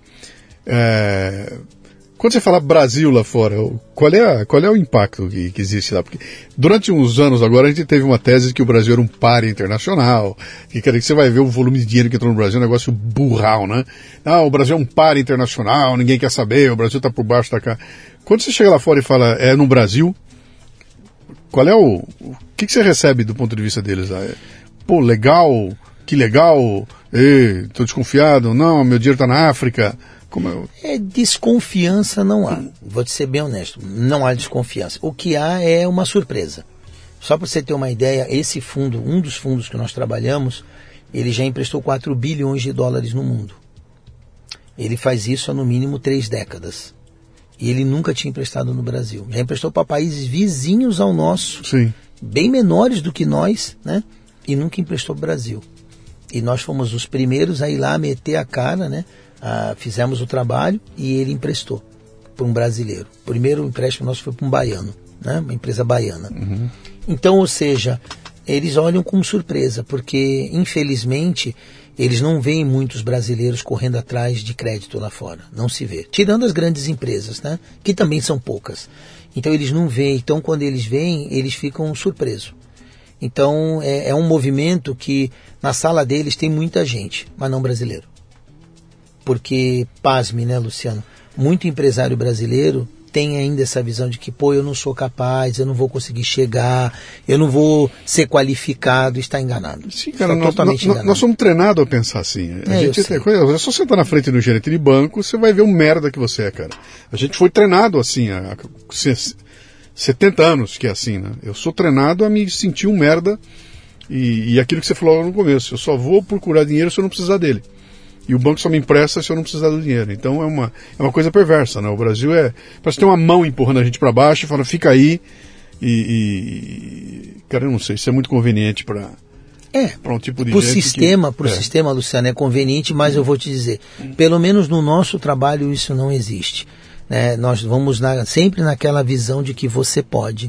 Quando você fala Brasil lá fora, qual é o impacto que existe lá? Porque durante uns anos agora a gente teve uma tese de que o Brasil era um páreo internacional, que você vai ver o volume de dinheiro que entrou no Brasil, é um negócio burral, né? O Brasil é um páreo internacional, ninguém quer saber, o Brasil está por baixo, está cá. Quando você chega lá fora e fala, no Brasil, qual é o que você recebe do ponto de vista deles? Pô, legal, que legal, estou desconfiado, não, meu dinheiro está na África. Desconfiança não há, vou te ser bem honesto, não há desconfiança. O que há é uma surpresa. Só para você ter uma ideia, esse fundo, um dos fundos que nós trabalhamos, ele já emprestou 4 bilhões de dólares no mundo. Ele faz isso há no mínimo 3 décadas. E ele nunca tinha emprestado no Brasil. Já emprestou para países vizinhos ao nosso, sim, bem menores do que nós, né? E nunca emprestou para o Brasil. E nós fomos os primeiros a ir lá meter a cara, né? Fizemos o trabalho e ele emprestou para um brasileiro. O primeiro empréstimo nosso foi para um baiano, né? Uma empresa baiana. Então, ou seja, eles olham com surpresa, porque infelizmente eles não veem muitos brasileiros correndo atrás de crédito lá fora, não se vê. Tirando as grandes empresas, né? Que também são poucas. Então eles não veem, então quando eles veem, eles ficam surpresos. Então é um movimento que na sala deles tem muita gente, mas não brasileiro. Porque, pasme, né, Luciano, muito empresário brasileiro tem ainda essa visão de que, eu não sou capaz, eu não vou conseguir chegar, eu não vou ser qualificado, está enganado. Sim, cara, nós somos treinados a pensar assim. É só sentar na frente do gerente de banco, você vai ver o merda que você é, cara. A gente foi treinado assim, 70 anos que é assim, né? Eu sou treinado a me sentir um merda e aquilo que você falou no começo, eu só vou procurar dinheiro se eu não precisar dele. E o banco só me empresta se eu não precisar do dinheiro. Então é uma coisa perversa, né? O Brasil parece ter uma mão empurrando a gente para baixo e fala, fica aí. Cara, eu não sei, isso é muito conveniente para um tipo de sistema, Luciano, é conveniente, mas eu vou te dizer, pelo menos no nosso trabalho isso não existe. Né? Nós vamos sempre naquela visão de que você pode.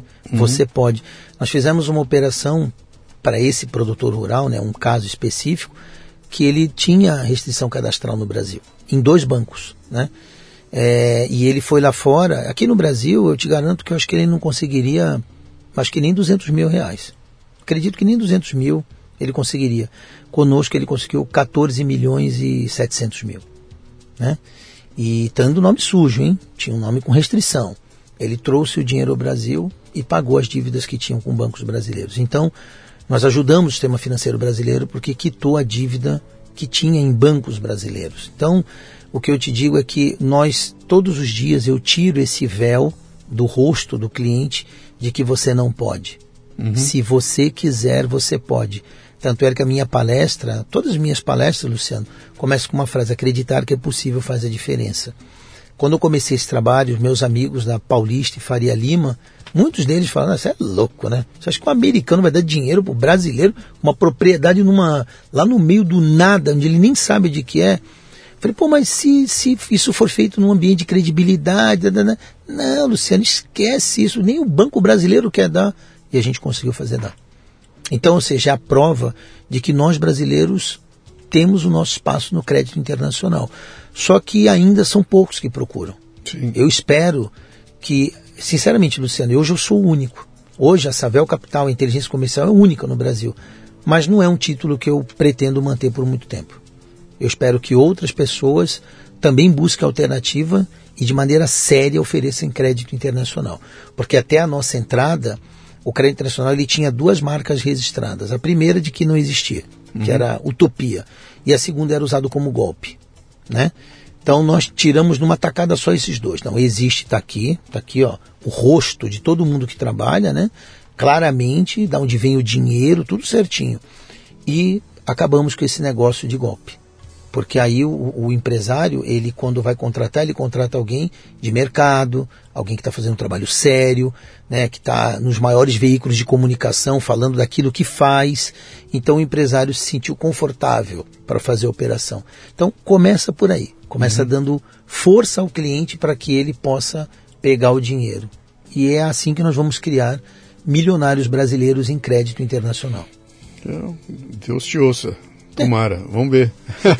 Nós fizemos uma operação para esse produtor rural, né, um caso específico, que ele tinha restrição cadastral no Brasil, em 2 bancos, né? E ele foi lá fora. Aqui no Brasil, eu te garanto que eu acho que ele não conseguiria, acho que nem 200 mil reais. Acredito que nem 200 mil ele conseguiria. Conosco ele conseguiu 14 milhões e 700 mil, né? E estando nome sujo, hein? Tinha um nome com restrição. Ele trouxe o dinheiro ao Brasil e pagou as dívidas que tinham com bancos brasileiros. Então, nós ajudamos o sistema financeiro brasileiro porque quitou a dívida que tinha em bancos brasileiros. Então, o que eu te digo é que nós, todos os dias, eu tiro esse véu do rosto do cliente de que você não pode. Se você quiser, você pode. Tanto é que a minha palestra, todas as minhas palestras, Luciano, começam com uma frase: acreditar que é possível faz a diferença. Quando eu comecei esse trabalho, os meus amigos da Paulista e Faria Lima, muitos deles falaram, você é louco, né? Você acha que um americano vai dar dinheiro para o brasileiro, uma propriedade lá no meio do nada, onde ele nem sabe de que é? Falei, mas se isso for feito num ambiente de credibilidade, não, Luciano, esquece isso, nem o Banco Brasileiro quer dar, e a gente conseguiu fazer dar. Então, ou seja, é a prova de que nós brasileiros temos o nosso espaço no crédito internacional. Só que ainda são poucos que procuram. Sim. Eu espero que, sinceramente, Luciano, hoje eu sou o único. Hoje a Savel Capital, a inteligência comercial é única no Brasil. Mas não é um título que eu pretendo manter por muito tempo. Eu espero que outras pessoas também busquem alternativa e de maneira séria ofereçam crédito internacional. Porque até a nossa entrada, o crédito internacional ele tinha 2 marcas registradas. A primeira de que não existia, que era Utopia. E a segunda era usado como golpe, né? Então nós tiramos numa tacada só esses 2. Não, existe, está aqui, ó, o rosto de todo mundo que trabalha, né? Claramente, de onde vem o dinheiro, tudo certinho. E acabamos com esse negócio de golpe. Porque aí o empresário, ele quando vai contratar, ele contrata alguém de mercado, alguém que está fazendo um trabalho sério, né, que está nos maiores veículos de comunicação falando daquilo que faz. Então o empresário se sentiu confortável para fazer a operação. Então começa por aí, começa dando força ao cliente para que ele possa pegar o dinheiro. E é assim que nós vamos criar milionários brasileiros em crédito internacional. Deus te ouça. Tomara, vamos ver.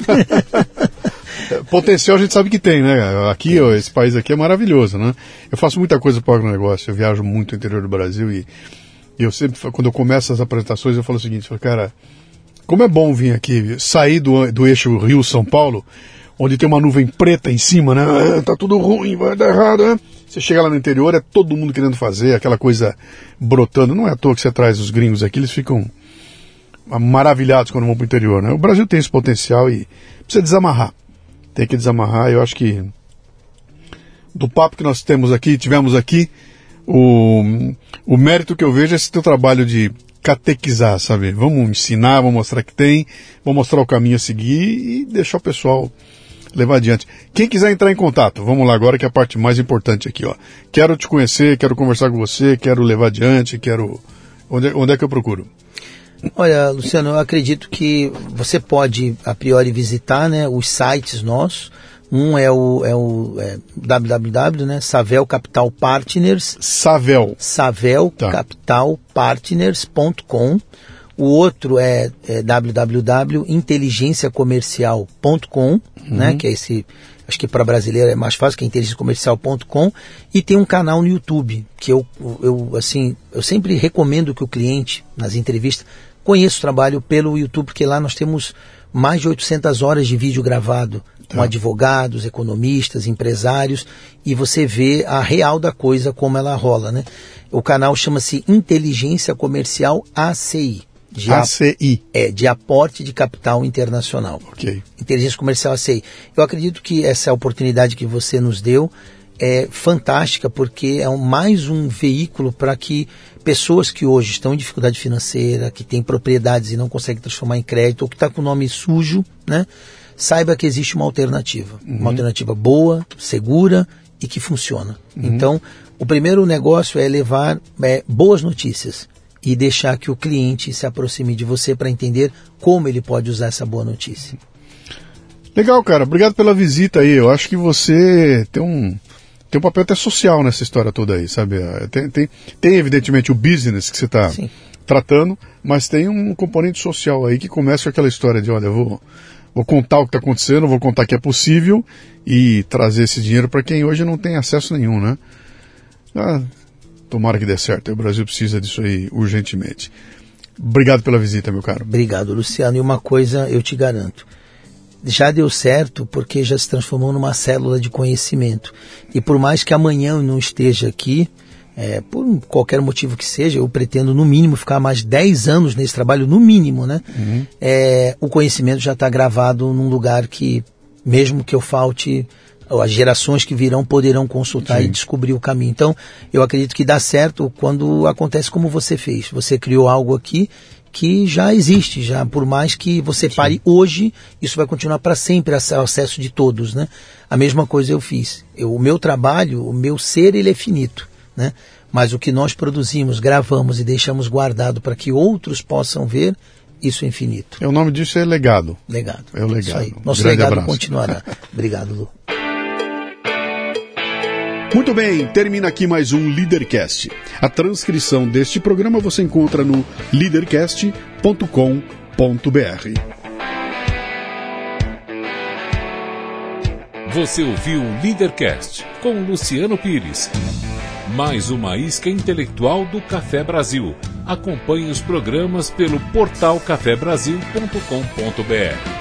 Potencial a gente sabe que tem, né? Aqui, esse país aqui é maravilhoso, né? Eu faço muita coisa para o agronegócio, eu viajo muito no interior do Brasil e eu sempre, quando eu começo as apresentações, eu falo o seguinte, cara, como é bom vir aqui, sair do eixo Rio-São Paulo, onde tem uma nuvem preta em cima, né? Tá tudo ruim, vai dar errado, né? Você chega lá no interior, é todo mundo querendo fazer, aquela coisa brotando. Não é à toa que você traz os gringos aqui, eles ficam maravilhados quando vão para o interior, né? O Brasil tem esse potencial e precisa desamarrar. Tem que desamarrar. Eu acho que do papo que nós tivemos aqui, o mérito que eu vejo é esse teu trabalho de catequizar, sabe? Vamos ensinar, vamos mostrar que tem, vamos mostrar o caminho a seguir e deixar o pessoal levar adiante. Quem quiser entrar em contato, vamos lá agora que é a parte mais importante aqui, ó. Quero te conhecer, quero conversar com você, quero levar adiante, onde é que eu procuro? Olha, Luciano, eu acredito que você pode, a priori, visitar, né, os sites nossos. Um é o www, né, Savel Capital Partners. Savelcapitalpartners.com. O outro é www.inteligenciacomercial.com, né, que é esse, acho que para brasileiro é mais fácil, que é inteligenciacomercial.com, e tem um canal no YouTube, que eu sempre recomendo que o cliente, nas entrevistas, conheça o trabalho pelo YouTube, porque lá nós temos mais de 800 horas de vídeo gravado, com advogados, economistas, empresários, e você vê a real da coisa, como ela rola, né? O canal chama-se Inteligência Comercial ACI. ACI. De aporte de capital internacional. Ok. Inteligência Comercial ACI. Eu acredito que essa é a oportunidade que você nos deu é fantástica, porque é mais um veículo para que pessoas que hoje estão em dificuldade financeira, que têm propriedades e não conseguem transformar em crédito, ou que está com o nome sujo, né, saiba que existe uma alternativa. Uma alternativa boa, segura e que funciona. Então, o primeiro negócio é levar boas notícias e deixar que o cliente se aproxime de você para entender como ele pode usar essa boa notícia. Legal, cara. Obrigado pela visita aí. Eu acho que você tem um papel até social nessa história toda aí, sabe? Tem evidentemente o business que você está tratando, mas tem um componente social aí que começa com aquela história de, olha, eu vou contar o que está acontecendo, vou contar que é possível e trazer esse dinheiro para quem hoje não tem acesso nenhum, né? Tomara que dê certo. O Brasil precisa disso aí urgentemente. Obrigado pela visita, meu caro. Obrigado, Luciano. E uma coisa eu te garanto. Já deu certo porque já se transformou numa célula de conhecimento. E por mais que amanhã eu não esteja aqui, por qualquer motivo que seja, eu pretendo no mínimo ficar mais 10 anos nesse trabalho, no mínimo, né? O conhecimento já está gravado num lugar que, mesmo que eu falte, as gerações que virão poderão consultar e descobrir o caminho. Então, eu acredito que dá certo quando acontece como você fez. Você criou algo aqui que já existe, já por mais que você pare hoje, isso vai continuar para sempre ao acesso de todos, né? A mesma coisa eu fiz. O meu trabalho, o meu ser, ele é finito, né? Mas o que nós produzimos, gravamos e deixamos guardado para que outros possam ver, isso é infinito. O nome disso é legado. Legado. É o legado. Isso aí. Nosso legado continuará. Obrigado, Lu. Muito bem, termina aqui mais um Leadercast. A transcrição deste programa você encontra no leadercast.com.br. Você ouviu o Leadercast com Luciano Pires. Mais uma isca intelectual do Café Brasil. Acompanhe os programas pelo portal cafebrasil.com.br.